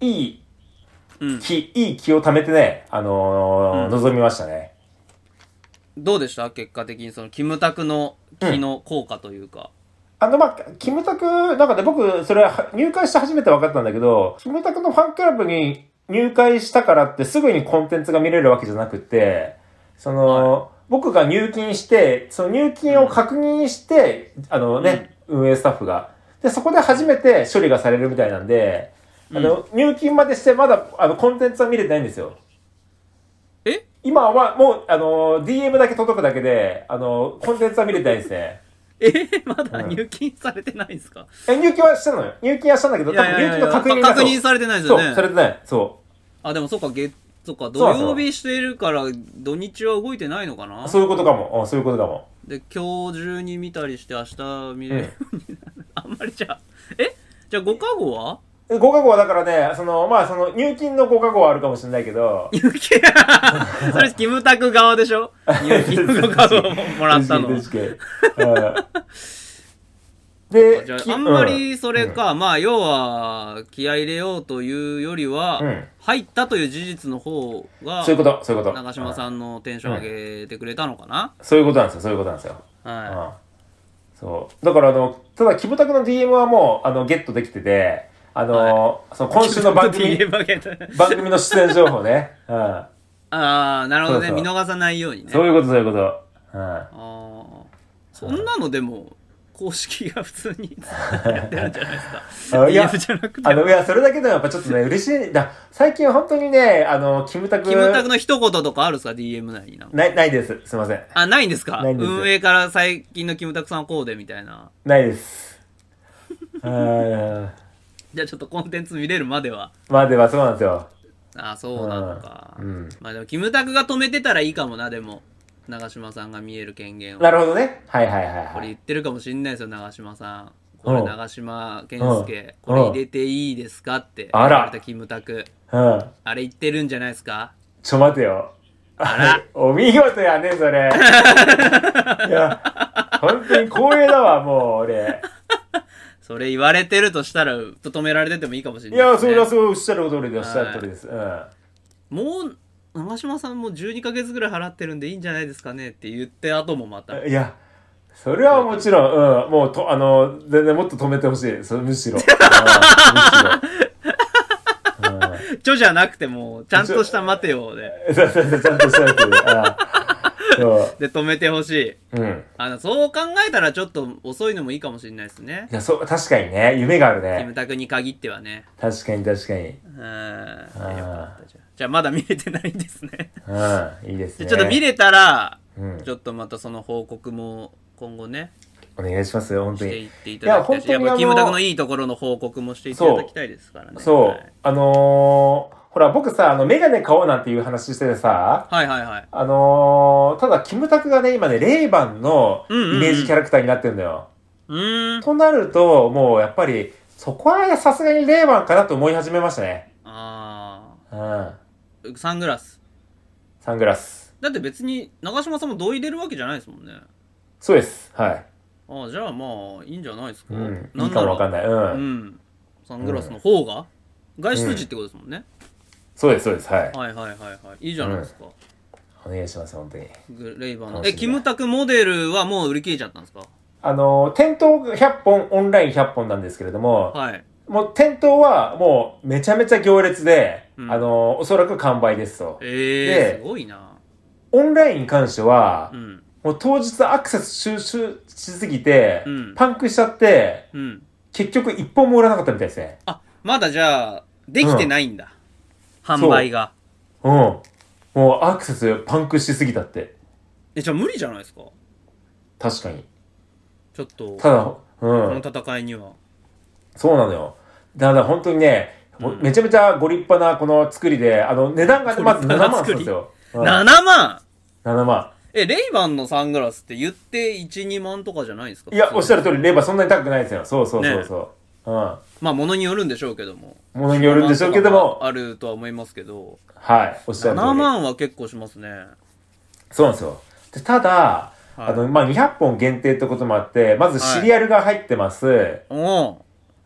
いい、うん、気、いい気を貯めてね、あのーうん、臨みましたね。 どうでした結果的にその、キムタクの気の効果というか。 うん、あの、まあ、キムタク、なんかね、僕、それは入会して初めて分かったんだけど、キムタクのファンクラブに入会したからってすぐにコンテンツが見れるわけじゃなくて、その、はい、僕が入金して、その入金を確認して、うん、あのね、うん、運営スタッフが。で、そこで初めて処理がされるみたいなんで、うん、あの、入金までしてまだ、あの、コンテンツは見れてないんですよ。 え？ 今はもう、あの、ディーエム だけ届くだけで、あの、コンテンツは見れてないんですね。 えー、まだ入金されてないんですか？ え、入金はしたのよ。入金はしたんだけど、多分入金の確認が確認されてないですよね。 そう、されてない。そう。 あ、でもそっか、月、そっか、土曜日しているから、土日は動いてないのかな？ そういうことかも。そういうことかも。 で、今日中に見たりして、明日見れるようになる。うん、あんまりじゃあ、え？じゃあごカゴはごカゴはだからね、その、まあその、入金のごカゴはあるかもしれないけど。 入金それ、キムタク側でしょ？入金のごカゴをもらったの。確かに。で、じゃあ、あんまりそれか、うん、まあ、要は、気合い入れようというよりは、うん、入ったという事実の方が、 そういうこと、そういうこと。 長嶋さんのテンション上げてくれたのかな、 うん、そういうことなんですよ、そういうことなんですよ。はい。そう。だから、あの、ただ、キムタクの ディーエム はもう、あの、ゲットできてて、あの、はい、その今週の番組、番組の出演情報ね。うん。ああ、なるほどねそうそう。見逃さないようにね。 そういうこと、そういうこと。うん。ああ。そんなのでも、公式が普通にやってるんじゃないですか。 いや、じゃなくてあの、いや、それだけでもやっぱちょっとね、嬉しい。だ最近は本当にね、あの、キムタク。 キムタクの一言とかあるんですか ディーエム 内にな。 ない、ないです。すいません。 あ、ないんですかないんです。運営から最近のキムタクさんはこうでみたいな。 ないです。あじゃあちょっとコンテンツ見れるまでは。 まではそうなんですよ。 あ、そうなのか。うん。まあでも、キムタクが止めてたらいいかもな、でも。長嶋さんが見える権限を。 なるほどね。はいはいはい、はい。 これ言ってるかもしんないですよ、長嶋さん。これ長嶋健介、これ入れていいですかって言われたキムタク。うん。あれ言ってるんじゃないですか？ ちょ待てよ。 あら。 お見事やね、それ。いや、本当に光栄だわ、もう俺。 それ言われてるとしたら、と止められててもいいかもしれない、 ね。いや、それはそう、おっしゃる通りで、おっしゃる通りです。うん。 もう、長嶋さんもじゅうにかげつぐらい払ってるんでいいんじゃないですかねって言って後もまた。 いや、それはもちろん、うん、もうと、あの、全然もっと止めてほしい。そむしろ。むしろ。 ちょじゃなくても、ちゃんとした待てよで。 そうそうそう、ちゃんとしたやつで。 で、止めてほしい。 うん。 あの、そう考えたらちょっと遅いのもいいかもしれないですね。 いや、そう、確かにね。夢があるね。 キムタクに限ってはね。 確かに確かに。 うん。あじゃあまだ見れてないんですね。 うん、いいですね。 ちょっと見れたら、うん、ちょっとまたその報告も今後ね。 お願いしますよ、本当に。 していっていただきたいし。いや、本当にキムタクのいいところの報告もしていただきたいですからね。 そう。そうはい、あのー、ほら、僕さ、あの、メガネ買おうなんていう話しててさ、 はいはいはい。 あのー、ただ、キムタクがね、今ね、レイバンのイメージキャラクターになってるんだよ。 うん、うん。 となると、もうやっぱり、そこはさすがにレイバンかなと思い始めましたね。 ああ。うん。 サングラス。 サングラス。 だって別に長嶋さんも同意出るわけじゃないですもんね。 そうです。はい。 ああ、じゃあまあいいんじゃないですか。 うん。いいかもわかんない。うん。 うん。サングラスの方が、うん、外出時ってことですもんね、うん。 そうですそうです。はい。 はいはいはいはい。いいじゃないですか。 うん、お願いします本当に。 レイバーのえキムタクモデルはもう売り切れちゃったんですか？ あの店頭ひゃっぽんオンラインひゃっぽんなんですけれども。 はい。 もう店頭はもうめちゃめちゃ行列で、うん、あのおそらく完売ですと。 ええー、すごいな。 オンラインに関しては、 うん、 もう当日アクセス収集しすぎて、うん、パンクしちゃって、 うん、 結局一本も売らなかったみたいですね。 あ、まだじゃあできてないんだ。うん、販売が。 う。うん。もうアクセスパンクしすぎたって。 え、じゃあ無理じゃないですか。 確かに。 ちょっと。 ただ、うん。 この戦いには。 そうなのよ。だから本当にね、うん、めちゃめちゃご立派なこの作りで、あの値段がまずななまんするんですよ。 うん、ななまんななまん。 え、レイバンのサングラスって言っていち、にまんとかじゃないんですか？ いや、おっしゃる通り、レイバンそんなに高くないですよ。そうそうそうそう。ね、うん。 まあ、ものによるんでしょうけども。 ものによるんでしょうけども。 あるとは思いますけど。 はい、おっしゃる通り。 ななまんは結構しますね。 そうなんですよ。でただ、はい、あの、まあ、にひゃっぽん限定ってこともあって、まずシリアルが入ってます。はい、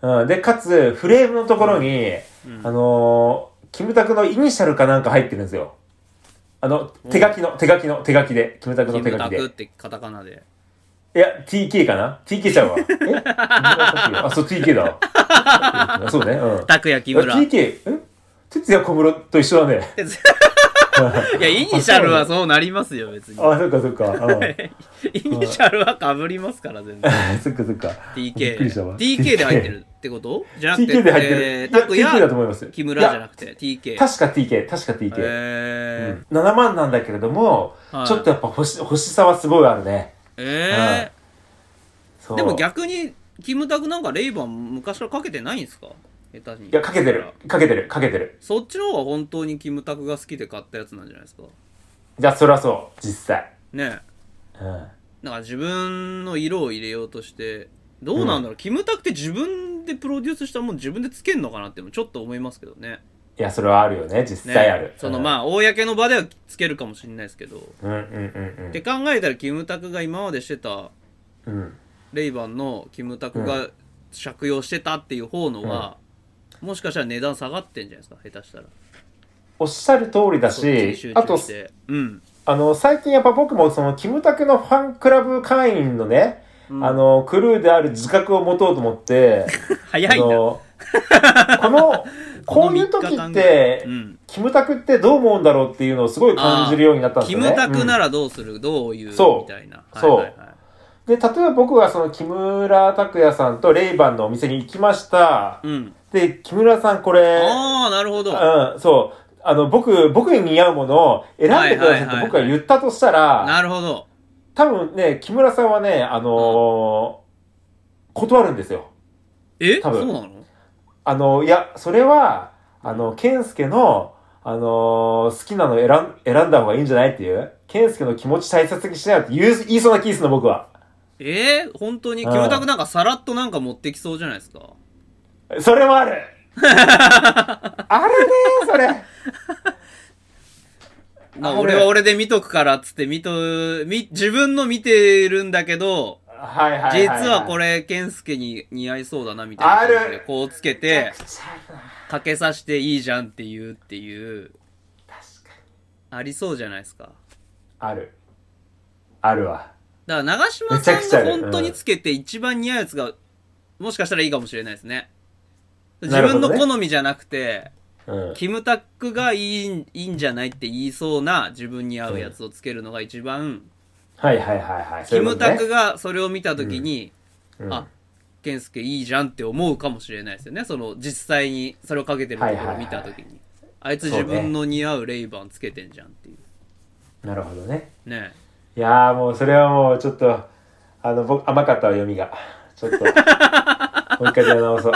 うん。で、かつ、フレームのところに、うん、あのー、キムタクのイニシャルかなんか入ってるんですよ。あの、手書きの、手書きの、手書きで、キムタクの手書きで。キムタクってカタカナで。 いや、ティーケー かな ?ティーケー ちゃうわ。えあ、そう、ティーケー だわ。そうね、うん。 拓也木村。 ティーケー、え哲也小室と一緒だね。 いや、イニシャルはそうなりますよ、別に。 あ、そっかそっか。 イニシャルは被りますから、全然。 そっかそっか。 ティーケー。ティーケー で入ってるってことじゃなくて、 ティーケー で入ってる。 拓也、 ティーケー だと思います。 木村じゃなくて、ティーケー。 確か ティーケー、確か ティーケー。 えー。 ななまんなんだけれども、ちょっとやっぱ欲し、欲しさはすごいあるね。 えー。でも逆に、キムタクなんかレイバン昔からかけてないんですか？下手に。 いや、かけてる。かけてる。かけてる。 そっちの方が本当にキムタクが好きで買ったやつなんじゃないですか？ じゃあ、そりゃそう。実際。 ねえ。うん。 だから自分の色を入れようとして、どうなんだろう、うん、キムタクって自分でプロデュースしたもん自分でつけんのかなってもちょっと思いますけどね。 いや、それはあるよね。実際ある。 ね、その、まあ、公の場ではつけるかもしれないですけど。 うんうんうんうん。 って考えたら、キムタクが今までしてた、うん、レイバンのキムタクが借用してたっていう方のは、うん、もしかしたら値段下がってんじゃないですか、下手したら。 おっしゃる通りだし、あと、 うん、 あの、最近やっぱ僕もその、キムタクのファンクラブ会員のね、うん、あの、クルーである自覚を持とうと思って、 早いな。 この、こういう時って、うん、キムタクってどう思うんだろうっていうのをすごい感じるようになったんですよね。 キムタクならどうする、うん、どういうみたいな。 そう。はいはいはい、で、例えば僕がその木村拓哉さんとレイバンのお店に行きました。うん、で、木村さんこれ。 ああ、なるほど。 うん、そう。あの、僕、僕に似合うものを選んでくださいって僕が言ったとしたら。はいはいはいはい、 なるほど。 多分ね、木村さんはね、あのー、断るんですよ。 え？ 多分。 そうなの？ あの、いや、それは、あの、ケンスケの、あのー、好きなの選ん、選んだ方がいいんじゃないっていう。ケンスケの気持ち大切にしないって言う、言いそうな気するの、僕は。 えー、本当に、キムタクなんかさらっとなんか持ってきそうじゃないですか。 それもあるあるねー、それ。 まあ、俺は俺で見とくからっつって見と、み、自分の見てるんだけど、 はいはいはいはい、 実はこれ、ケンスケに似合いそうだなみたいな感じで、こうつけて、かけさしていいじゃんっていうっていう。 確かに。ありそうじゃないですか。 ある。あるわ。 だから長嶋さんが本当につけて一番似合うやつが、もしかしたらいいかもしれないですね。自分の好みじゃなくて、うん、キムタクがいい、いいんじゃないって言いそうな自分に合うやつをつけるのが一番、うん、 はいはいはいはい。 キムタクがそれを見たときに、うんうん、あ、ケンスケいいじゃんって思うかもしれないですよね。その実際にそれをかけてるところを見たときに、はいはいはい、あいつ自分の似合うレイバンつけてんじゃんっていう。 なるほどね。 ねえ。いやーもうそれはもうちょっと、あの、僕甘かったわ読みが。ちょっと、もう一回出直そう。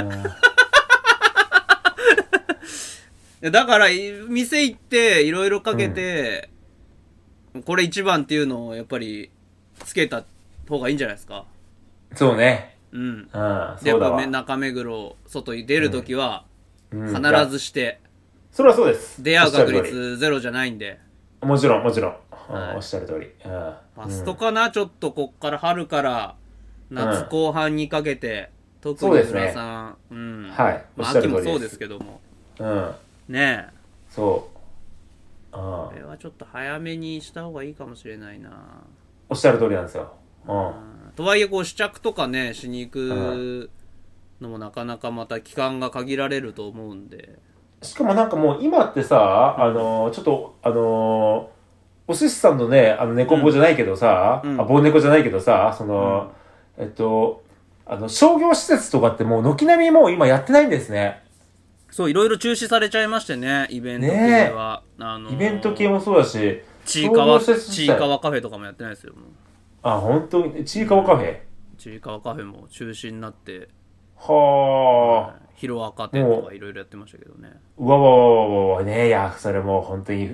だから、店行って、いろいろかけて、うん、これ一番っていうのをやっぱり、つけた方がいいんじゃないですか。 そうね。 うん。うん。 で、やっぱ中目黒、外に出るときは、必ずして、 うんうん、それはそうです。 出会う確率ゼロじゃないんで。 もちろん、もちろん。 はい、 おっしゃる通り。うん、 マストかな、ちょっとこっから春から夏後半にかけて、うん、特に浦さん、うね、うん。 はい。 まあ、秋もそうですけども。 うん。 ねえ。 そう。 これはちょっと早めにした方がいいかもしれないな。 おっしゃる通りなんですよ。うん。 とはいえ、こう試着とかね、しに行くのもなかなかまた期間が限られると思うんで。 しかもなんかもう今ってさ、あのー、ちょっと、あのー、お寿司さんのね、あの猫棒じゃないけどさ、うん、あ、棒猫じゃないけどさ、その、うん、えっと、あの、商業施設とかってもう軒並みもう今やってないんですね。 そう、いろいろ中止されちゃいましてね、イベント系は。 ね、あのー、イベント系もそうだし、 ちいかわ、ちいかわカフェとかもやってないですよ。もうあ、本当にちいかわカフェちいかわカフェも中止になって、 はあ。 ヒロアカ店とかいろいろやってましたけどね。 うわわわわわわねえ、いや、それもう本当に、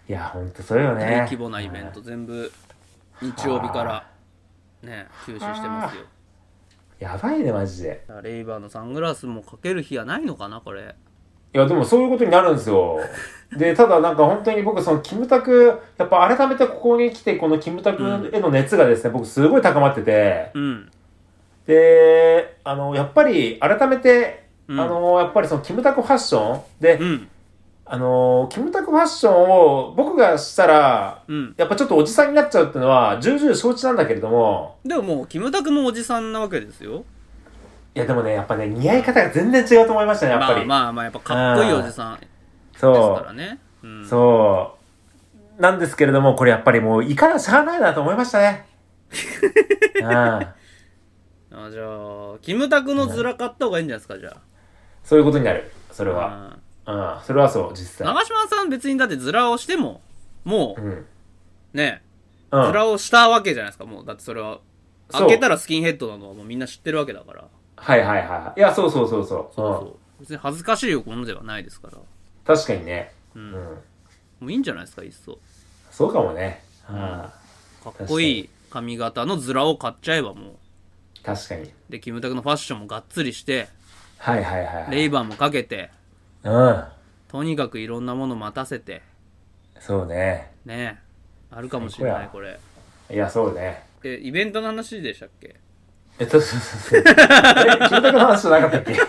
いやほんとそうよね。 大規模なイベント全部日曜日からね休止してますよ。 やばいねマジで。 レイバーのサングラスもかける日はないのかなこれ。 いやでもそういうことになるんですよ。でただなんか本当に僕そのキムタクやっぱ改めてここに来てこのキムタクへの熱がですね、うん、僕すごい高まってて、 うん、 であのやっぱり改めて、うん、あのやっぱりそのキムタクファッションで、うん、あのキムタクファッションを僕がしたら、うん、やっぱちょっとおじさんになっちゃうっていうのは重々承知なんだけれども、 でももうキムタクもおじさんなわけですよ。 いやでもねやっぱね似合い方が全然違うと思いましたねやっぱり。 まあまあまあやっぱかっこいいおじさんですからね。 そう、うん、そうなんですけれどもこれやっぱりもういかなしゃあないなと思いましたね。 ああじゃあキムタクのズラ買った方がいいんじゃないですかじゃあ。 そういうことになるそれは。うん、それはそう実際。 長嶋さん別にだってズラをしてももう、うん、ね、うん、ズラをしたわけじゃないですかもうだってそれは開けたらスキンヘッドなのはもうみんな知ってるわけだから。 はいはいはい。いや、そうそうそうそう。そうそう。別に恥ずかしいものではないですから。 確かにね。 うん。うん、もういいんじゃないですか、いっそ。 そうかもね。 うん、かっこいい髪型のズラを買っちゃえばもう。 確かに。 で、キムタクのファッションもがっつりして、 はいはいはい、はい。 レイバーもかけて、 うん。 とにかくいろんなもの待たせて。 そうね。 ねあるかもしれない、これ。 いや、そうね。 え、イベントの話でしたっけ？ えっと、そうそうそう。え、キムタクの話じゃなかったっけ？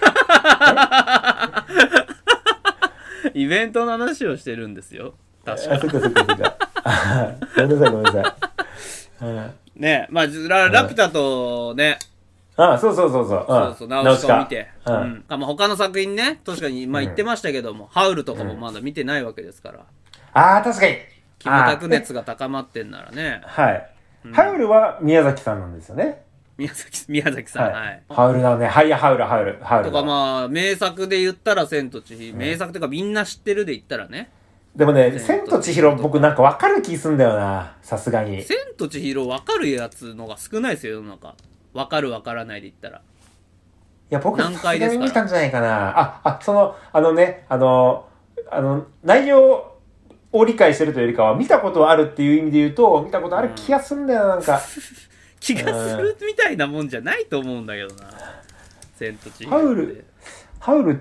イベントの話をしてるんですよ。確かに。 あ、そっかそっかそっか。ごめんなさいごめんなさい。 ねえ、まあラ、ラピュタとね、 ああ、そうそうそうそう。 そうそう、ナウシカを見て。うん。うん、まあ、他の作品ね、確かに、まあ言ってましたけども、うん、ハウルとかもまだ見てないわけですから。 ああ、確かに。 キムタク熱が高まってんならね。 はい。うん、ハウルは宮崎さんなんですよね。 宮崎、宮崎さん、はい。はい、 ハウルだね。はいや、ハウル、ハウル、ハウル。 とかまあ、名作で言ったら千と千尋、うん、名作とかみんな知ってるで言ったらね。 でもね、千と千尋僕なんか分かる気すんだよな。さすがに。 千と千尋分かるやつのが少ないですよ、世の中。分かる分からないで言ったら。いや、僕、何回ですか見たんじゃないかな。あ、あ、その、あのね、あの、あの、内容を理解してるというよりかは、見たことあるっていう意味で言うと、見たことある気がすんだよ、なんか。 気がするみたいなもんじゃないと思うんだけどな。千と千尋。 ハウル、ハウルって、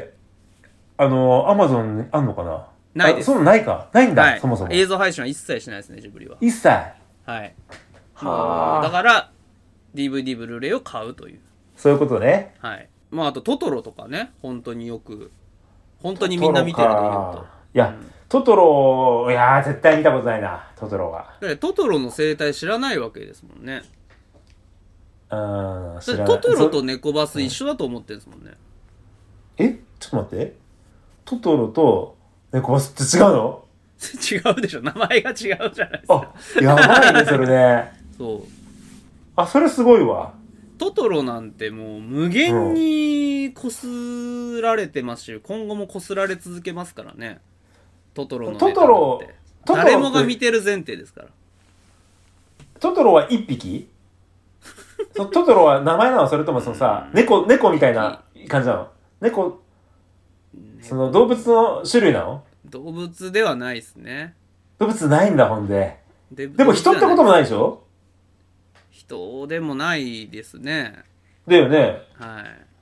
あの、アマゾンにあんのかな？ ないです。 そのないか。ないんだ、 はい、 そもそも。 映像配信は一切しないですね、ジブリは。 一切。 はい。 はあ。 だから、ディーブイディー ブルーレイを買うという。 そういうことね。 はい。まあ、あと、トトロとかね、本当によく、本当にみんな見てるで言うと。 いや、うん、トトロ、いやー、絶対見たことないな、トトロが。 トトロの生態知らないわけですもんね。 うん、知らない。 トトロと猫バス一緒だと思ってるんですもんね。 えちょっと待って。トトロと猫バスって違うの？ 違うでしょ。名前が違うじゃないですか。 あ、やばいね、それね。 そう。 あ、それすごいわ。 トトロなんてもう無限にこすられてますし、うん、今後もこすられ続けますからね。トトロのネタなんて。トトロ、トトロ誰もが見てる前提ですから。 トトロは一匹トトロは名前なの？それともそのさ、猫、猫みたいな感じなの？猫、その動物の種類なの？ 動物ではないですね。 動物ないんだ、ほんで。で, でも人ってこともないでしょ？ 人でもないですね。 だよね。 はい。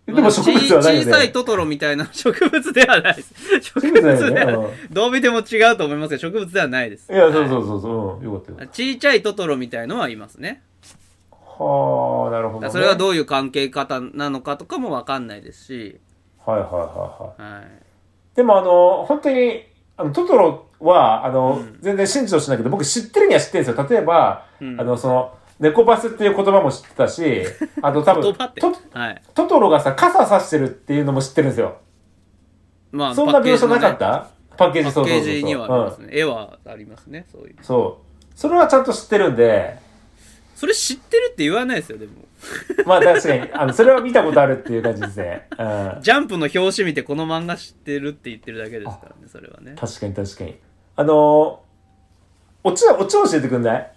でも植物はないよね。 小さいトトロみたいな植物ではないです。植物ではない。どう見ても違うと思いますけど、植物ではないです。 いや、そうそうそうそう、うん、よかったよ。 ちっちゃいトトロみたいのはいますね。 はあ、なるほど、ね。 それがどういう関係方なのかとかもわかんないですし。 はいはいはいはい。 はい。 でもあの、本当に、あの、トトロは、あの、うん、全然信じてほしいんだけど、僕知ってるには知ってるんですよ。例えば、うん、あの、その、猫バスっていう言葉も知ってたし、あと多分、ト, はい、トトロがさ、傘差してるっていうのも知ってるんですよ。まあ、そんな描写なかった？パッケージ、そうそうそうそう。パッケージにはありますね。 うん、絵はありますね、そういう。 そう。それはちゃんと知ってるんで。 それ知ってるって言わないですよ、でも。 まあ確かに、あの、それは見たことあるっていう感じですね。うん。 ジャンプの表紙見てこの漫画知ってるって言ってるだけですからね、それはね。 確かに確かに。あのー、オチは、オチ教えてくんない？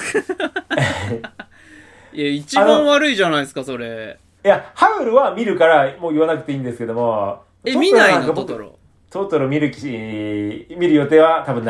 いや、一番悪いじゃないですか、それ。 いや、ハウルは見るからもう言わなくていいんですけども。 え、見ないのトトロ。 トトロ見る気、見る予定は多分ない。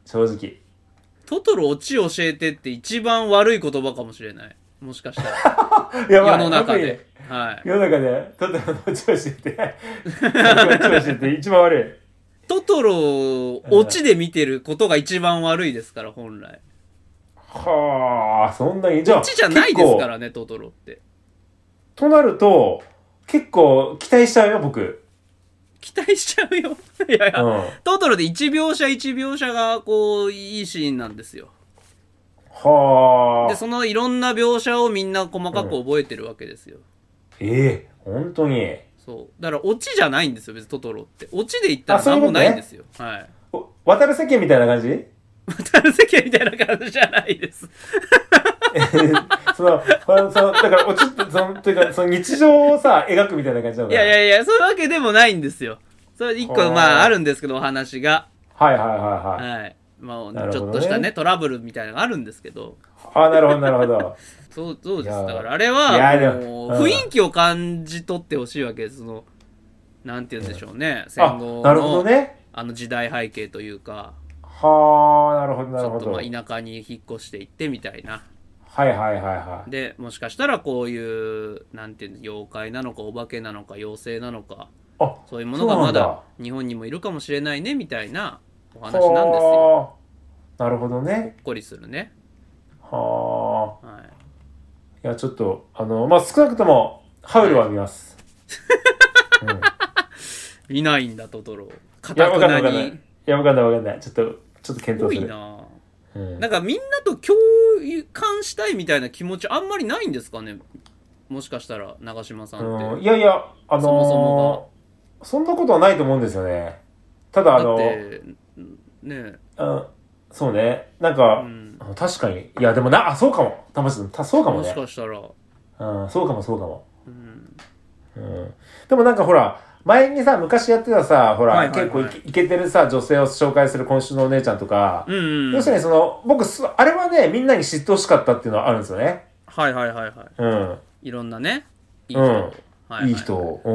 正直。 トトロオチ教えてって一番悪い言葉かもしれない。もしかしたら。 やばい。 世の中で。はい。 世の中でトトロのオチ教えて。トトロのオチ教えて一番悪い。トトロをオチで見てることが一番悪いですから、本来。 はあ、そんなに。じゃあ。 オチじゃないですからね、トトロって。 となると、結構期待しちゃうよ、僕。 期待しちゃうよ。いやいや、うん、トトロで一描写一描写が、こう、いいシーンなんですよ。 はあ。 で、そのいろんな描写をみんな細かく覚えてるわけですよ。 うん、ええー、本当に。 そう。だから、オチじゃないんですよ、別にトトロって。オチで言ったら何もないんですよ。ううね、はい。 渡る世間みたいな感じ？ 渡る世間みたいな感じじゃないです。 その、その、だから、落ちて、その、というか、その日常をさ、描くみたいな感じなのかな。 いやいやいや、そういうわけでもないんですよ。それ一個、まあ、あるんですけど、お話が。 はいはいはいはい。 はい。まあ、ね、ちょっとしたね、トラブルみたいなのがあるんですけど。 ああ、なるほど、なるほど。 そう、そうです。だから、あれは、もう、雰囲気を感じ取ってほしいわけです。その、なんて言うんでしょうね。戦後の、 なるほどね。 あの時代背景というか。 はあ、なるほど、なるほど。 ちょっと、まあ、田舎に引っ越していってみたいな。 はいはいはいはい。 で、もしかしたらこういう、なんていうの、妖怪なのか、お化けなのか、妖精なのか、 あ、 そういうものがまだ日本にもいるかもしれないね、みたいなお話なんですよ。 なるほどね。 ほっこりするね。 はあ。 はい。いや、ちょっと、あの、まあ、少なくとも、ハウルは見ます。 うん、見ないんだ、トトロ。 かたくなに。いや、わかんないわかんない。ちょっと、ちょっと検討する。 すごいな。うん、なんかみんなと共感したいみたいな気持ちあんまりないんですかね、もしかしたら長嶋さんって、 うん、いやいやあのー、そもそもがそんなことはないと思うんですよね。ただあのだってねうん、そうねなんか、うん、確かにいやでもなあそうかもたまたそうかもねもしかしたら、 うん、そうかもそうかも、うんうん、でもなんかほら前にさ、昔やってたさ、ほら、はいはいはい、結構イケてるさ、女性を紹介する今週のお姉ちゃんとか、 うんうんうん、 要するにその、僕、あれはね、みんなに知ってほしかったっていうのはあるんですよね。 はいはいはいはい。 うん。 いろんなね、いい人。 うん。 はいはいはい、 いい人。うん。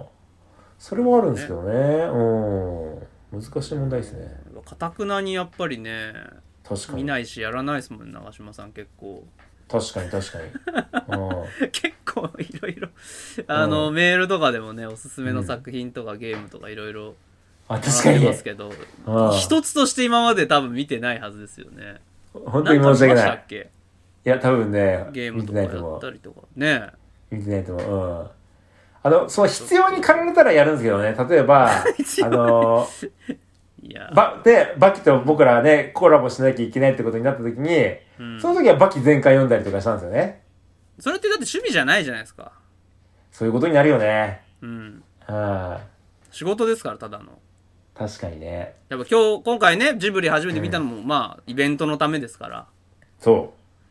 それもあるんですけどね。うん。難しい問題ですね。 かたくなにやっぱりね、 確かに。 見ないしやらないですもんね、長嶋さん結構。 確かに確かに。 うん、結構いろいろあの、うん、メールとかでもねおすすめの作品とか、うん、ゲームとかいろいろもらってますけど、一つとして今まで多分見てないはずですよね。 本当に申し訳ない。 なんか見ましたっけ？ いや多分ねゲームとかやったりとかね見てないと思う。うん。あのその必要に駆られたらやるんですけどね。例えばあのいやばでバキと僕らねコラボしなきゃいけないってことになった時に、うん、その時はバキ全巻読んだりとかしたんですよね。 それってだって趣味じゃないじゃないですか。 そういうことになるよね。 うん。 はあ、 仕事ですからただの。 確かにね。 やっぱ今日今回ねジブリ初めて見たのも、うん、まあイベントのためですから。 そう。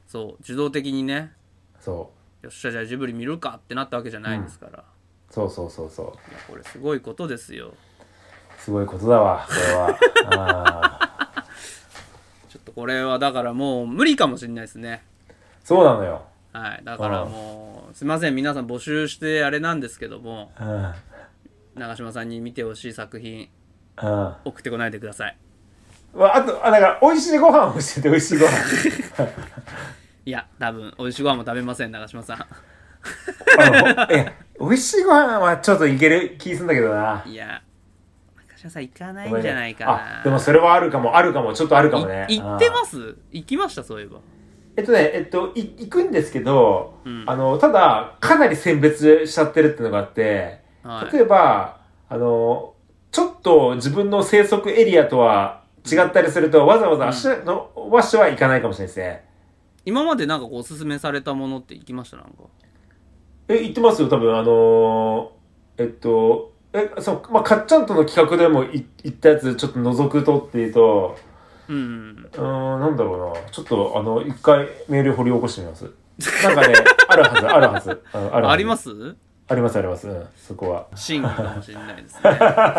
そう受動的にね。 そう。 よっしゃじゃあジブリ見るかってなったわけじゃないですから。うん、 そうそうそうそう。いやこれすごいことですよ。 すごいことだわこれは。あちょっとこれはだからもう無理かもしれないですね。 そうなのよ。 はい、だからもうすいません皆さん募集してあれなんですけども、 うん、 長嶋さんに見てほしい作品、 うん、 送ってこないでください。 あとあだから美味しいご飯を教えて美味しいご飯いや多分美味しいご飯も食べません長嶋さんあのえ美味しいご飯はちょっといける気するんだけどな。 いや長嶋さん行かないんじゃないかな、ね、 あでもそれはあるかもあるかもちょっとあるかもね。 行ってます？行きましたそういえば。 えっとね、えっと、い行くんですけど、 うん、 あの、ただ、かなり選別しちゃってるっていうのがあって、はい、例えば、あの、ちょっと自分の生息エリアとは違ったりすると、うん、わざわざ足の和紙は行かないかもしれないですね。 今までなんかこうおすすめされたものって行きましたなんか？ え、行ってますよ、多分、あの、えっと、え、そう、まあ、かっちゃんとの企画でも行ったやつ、ちょっと覗くとっていうと、 うん、うん、 なんだろうな。ちょっと、あの、一回メール掘り起こしてみます。なんかね、あるはず、あるはず。あ, あ, るはずありますあります、あります。うん、そこは。 真偽かもしれないですね。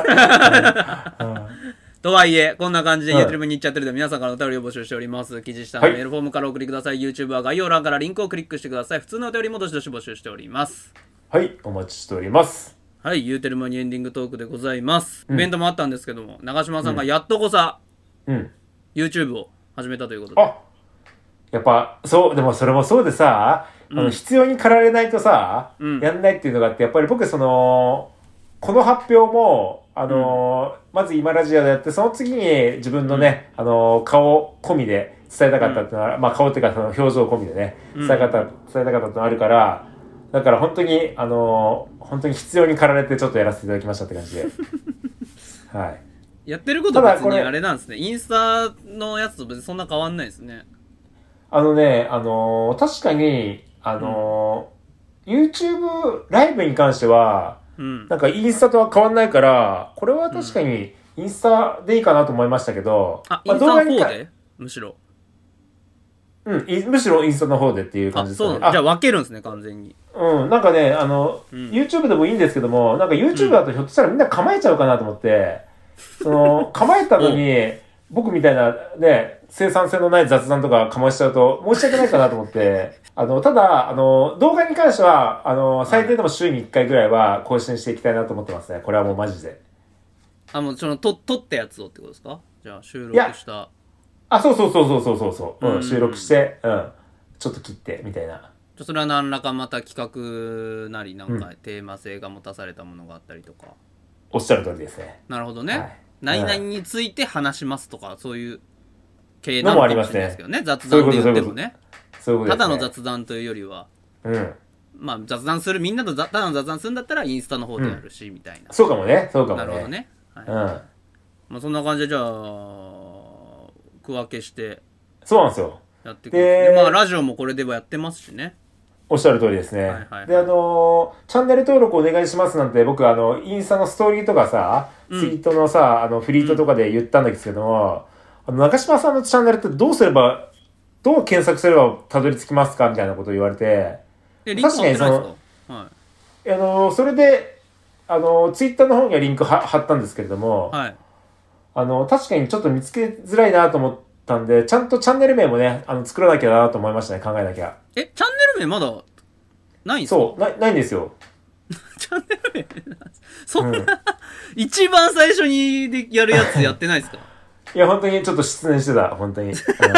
とはいえ、こんな感じで YouTube に行っちゃってるので、皆さんからお便りを募集しております。記事下のメールフォームからお送りください。はい、YouTube は概要欄からリンクをクリックしてください。普通のお便りもどしどし募集しております。 はい、お待ちしております。 はい、言うてる間にエンディングトークでございます。うん、イベントもあったんですけども、長嶋さんがやっとこさ、 うん。 YouTube を始めたということで。 あ、やっぱそうでもそれもそうでさ、うん、あの必要に駆られないとさ、うん、やんないっていうのがあって、やっぱり僕そのこの発表もあのーうん、まず今ラジオでやって、その次に自分のね、うん、あのー、顔込みで伝えたかったっていうのは、うん、まあ顔っていうかその表情込みでね伝えたかった、うん、伝えたかったってのがあるから、だから本当にあのー、本当に必要に駆られてちょっとやらせていただきましたって感じではい。 やってることは別にあれなんですね。インスタのやつと別にそんな変わんないですね。 あのね、あのー、確かに、あのーうん、YouTube ライブに関しては、うん、なんかインスタとは変わんないから、これは確かにインスタでいいかなと思いましたけど、 うん、あ、インスタの方でむしろ。 うん、むしろインスタの方でっていう感じですね。 あ、そうなん。じゃあ分けるんですね、完全に。 うん、なんかね、あの、うん、YouTube でもいいんですけども、なんか YouTube だとひょっとしたらみんな構えちゃうかなと思って、その、構えたのに、僕みたいなね、生産性のない雑談とかかましちゃうと申し訳ないかなと思って、あの、ただ、あの、動画に関しては、あの、最低でも週にいっかいぐらいは更新していきたいなと思ってますね。これはもうマジで。 あ、もうその、と、撮ったやつをってことですか？じゃあ、収録した。 あ、そうそうそうそうそうそう、うん、収録して、うん、ちょっと切って、みたいな。 じゃそれは何らかまた企画なり、なんかテーマ性が持たされたものがあったりとか。うん、 おっしゃる通りですね。 なるほどね。はい、何々について話しますとか、そういう系なのかもしれないですけどね。雑談で言ってもね。 そういうことですね。 ただの雑談というよりは。うん。まあ雑談する、みんなとただの雑談するんだったらインスタの方でやるし、うん、みたいな。 そうかもね。そうかもね。 なるほどね。はい、 うん。 まあそんな感じでじゃあ、区分けして。 そうなんですよ。 やっていく。で、まあラジオもこれではやってますしね。 おっしゃる通りですね。はいはいはい、で、あのー、チャンネル登録お願いしますなんて、僕、あの、インスタのストーリーとかさ、ツイートのさ、あの、フリートとかで言ったんですけども、うん、あの、中島さんのチャンネルってどうすれば、どう検索すればたどり着きますかみたいなことを言われて、 え、確かにその、 はい、あのー、それで、あのー、ツイッターの方にはリンクは貼ったんですけれども、はい、あの、確かにちょっと見つけづらいなと思ったんで、ちゃんとチャンネル名もね、あの、作らなきゃなと思いましたね、考えなきゃ。 え、チャンネル名まだないんですか？ そう、な、ないんですよ。 チャンネル名そんな、うん、一番最初にでやるやつやってないですか？ いや、本当にちょっと失念してた、本当に。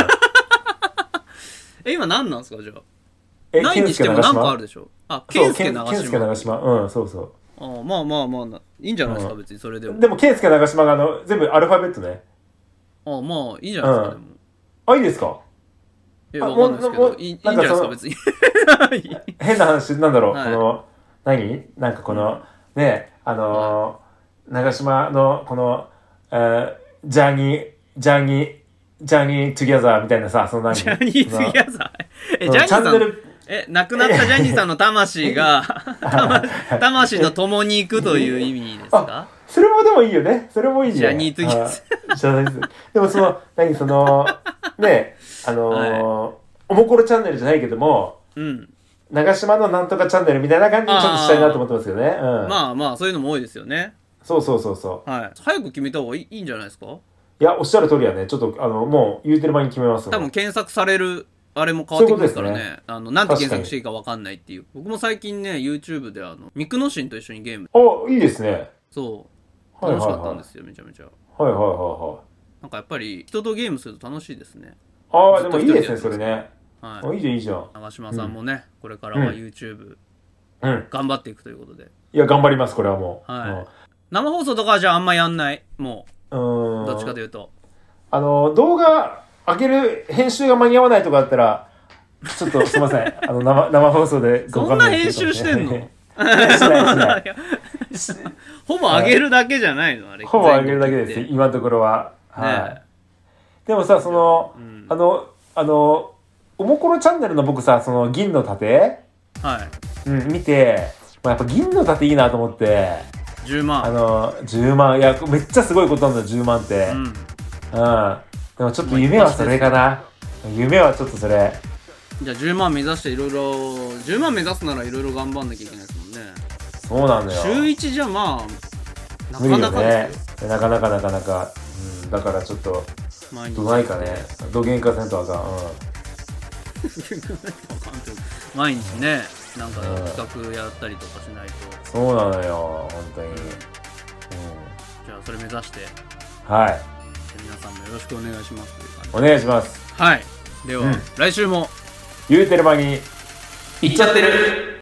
え、今何なんですか、じゃあ。え、ないにしても何かあるでしょ？あ、ケンスケ長島。 ケンスケ長島。うん、そうそう。 ああ、まあまあまあ、いいんじゃないですか、うん、別にそれでも。 でも、ケンスケ長島があの、全部アルファベットね。 ああ、まあ、いいじゃないですか、うん、でも。 あ、いいですか？ え、わかんないですけど、いい、いいんじゃないですか、別に。 変な話、なんだろう、はい、この、何なんかこの、うん、ね、あのー、はい、長島の、この、えー、ジャーニー、ジャーニー、ジャーニートゥギャザーみたいなさ、その何ジャーニートゥギャザーえ、ジャーニーさん、え、亡くなったジャーニーさんの魂が、魂と共に行くという意味ですか？ それもでもいいよね。それもいいじゃん。 ジャーニートゥギャザー。でもその、何その、ね、あのーはい、おもころチャンネルじゃないけども、うん、長島のなんとかチャンネルみたいな感じにちょっとしたいなと思ってますけどね。うん、 まあまあ、そういうのも多いですよね。 そうそうそうそう。 はい。早く決めた方がいい、いいんじゃないですか？ いや、おっしゃる通りはね、ちょっと、あの、もう言うてる前に決めますよ。 多分検索される、あれも変わってきますからね。そういうことですね。あの、なんて検索していいか分かんないっていう。僕も最近ね、YouTube であの、ミクノシンと一緒にゲーム。 あ、いいですね。 そう。楽しかったんですよ、はいはいはい、めちゃめちゃ。 はいはいはいはい。 なんかやっぱり、人とゲームすると楽しいですね。 ああ、でもいいですね、それね。はい。いいじゃん、いいじゃん。 長島さんもね、うん、これからは YouTube、うん、頑張っていくということで。 いや、頑張ります、これはもう。 はい。うん、生放送とかはじゃああんまやんない。もう。うん。どっちかというと。 あの、動画上げる編集が間に合わないとかあったら、ちょっとすいません。あの、生、生放送でそんな編集してんの？しないしない。 ほぼ上げるだけじゃないのあれ。 ほぼ上げるだけです、今のところは。はい。ね、でもさ、その、うん、あの、あの、おもころチャンネルの僕さ、その、銀の盾はい。 うん、見て、まあ、やっぱ銀の盾いいなと思って。 じゅうまん。 あの、じゅうまん。いや、めっちゃすごいことなんだよ、じゅうまんって。うん。うん。でもちょっと夢はそれかな。夢はちょっとそれ。 じゃあじゅうまん目指していろいろ、じゅうまん目指すならいろいろ頑張んなきゃいけないですもんね。 そうなんだよ。 週いちじゃまあ、なかなかね。なかなかなかなか。うん、だからちょっと、どないかね。どげんかせんとあかん。うん。 毎日ね、なんか企画やったりとかしないと。 そうなのよ、本当に。うん。 じゃあそれ目指して。 はい。 皆さんもよろしくお願いしますという感じで。 お願いします。 はい。では、うん、来週も言うてる間に行っちゃってる。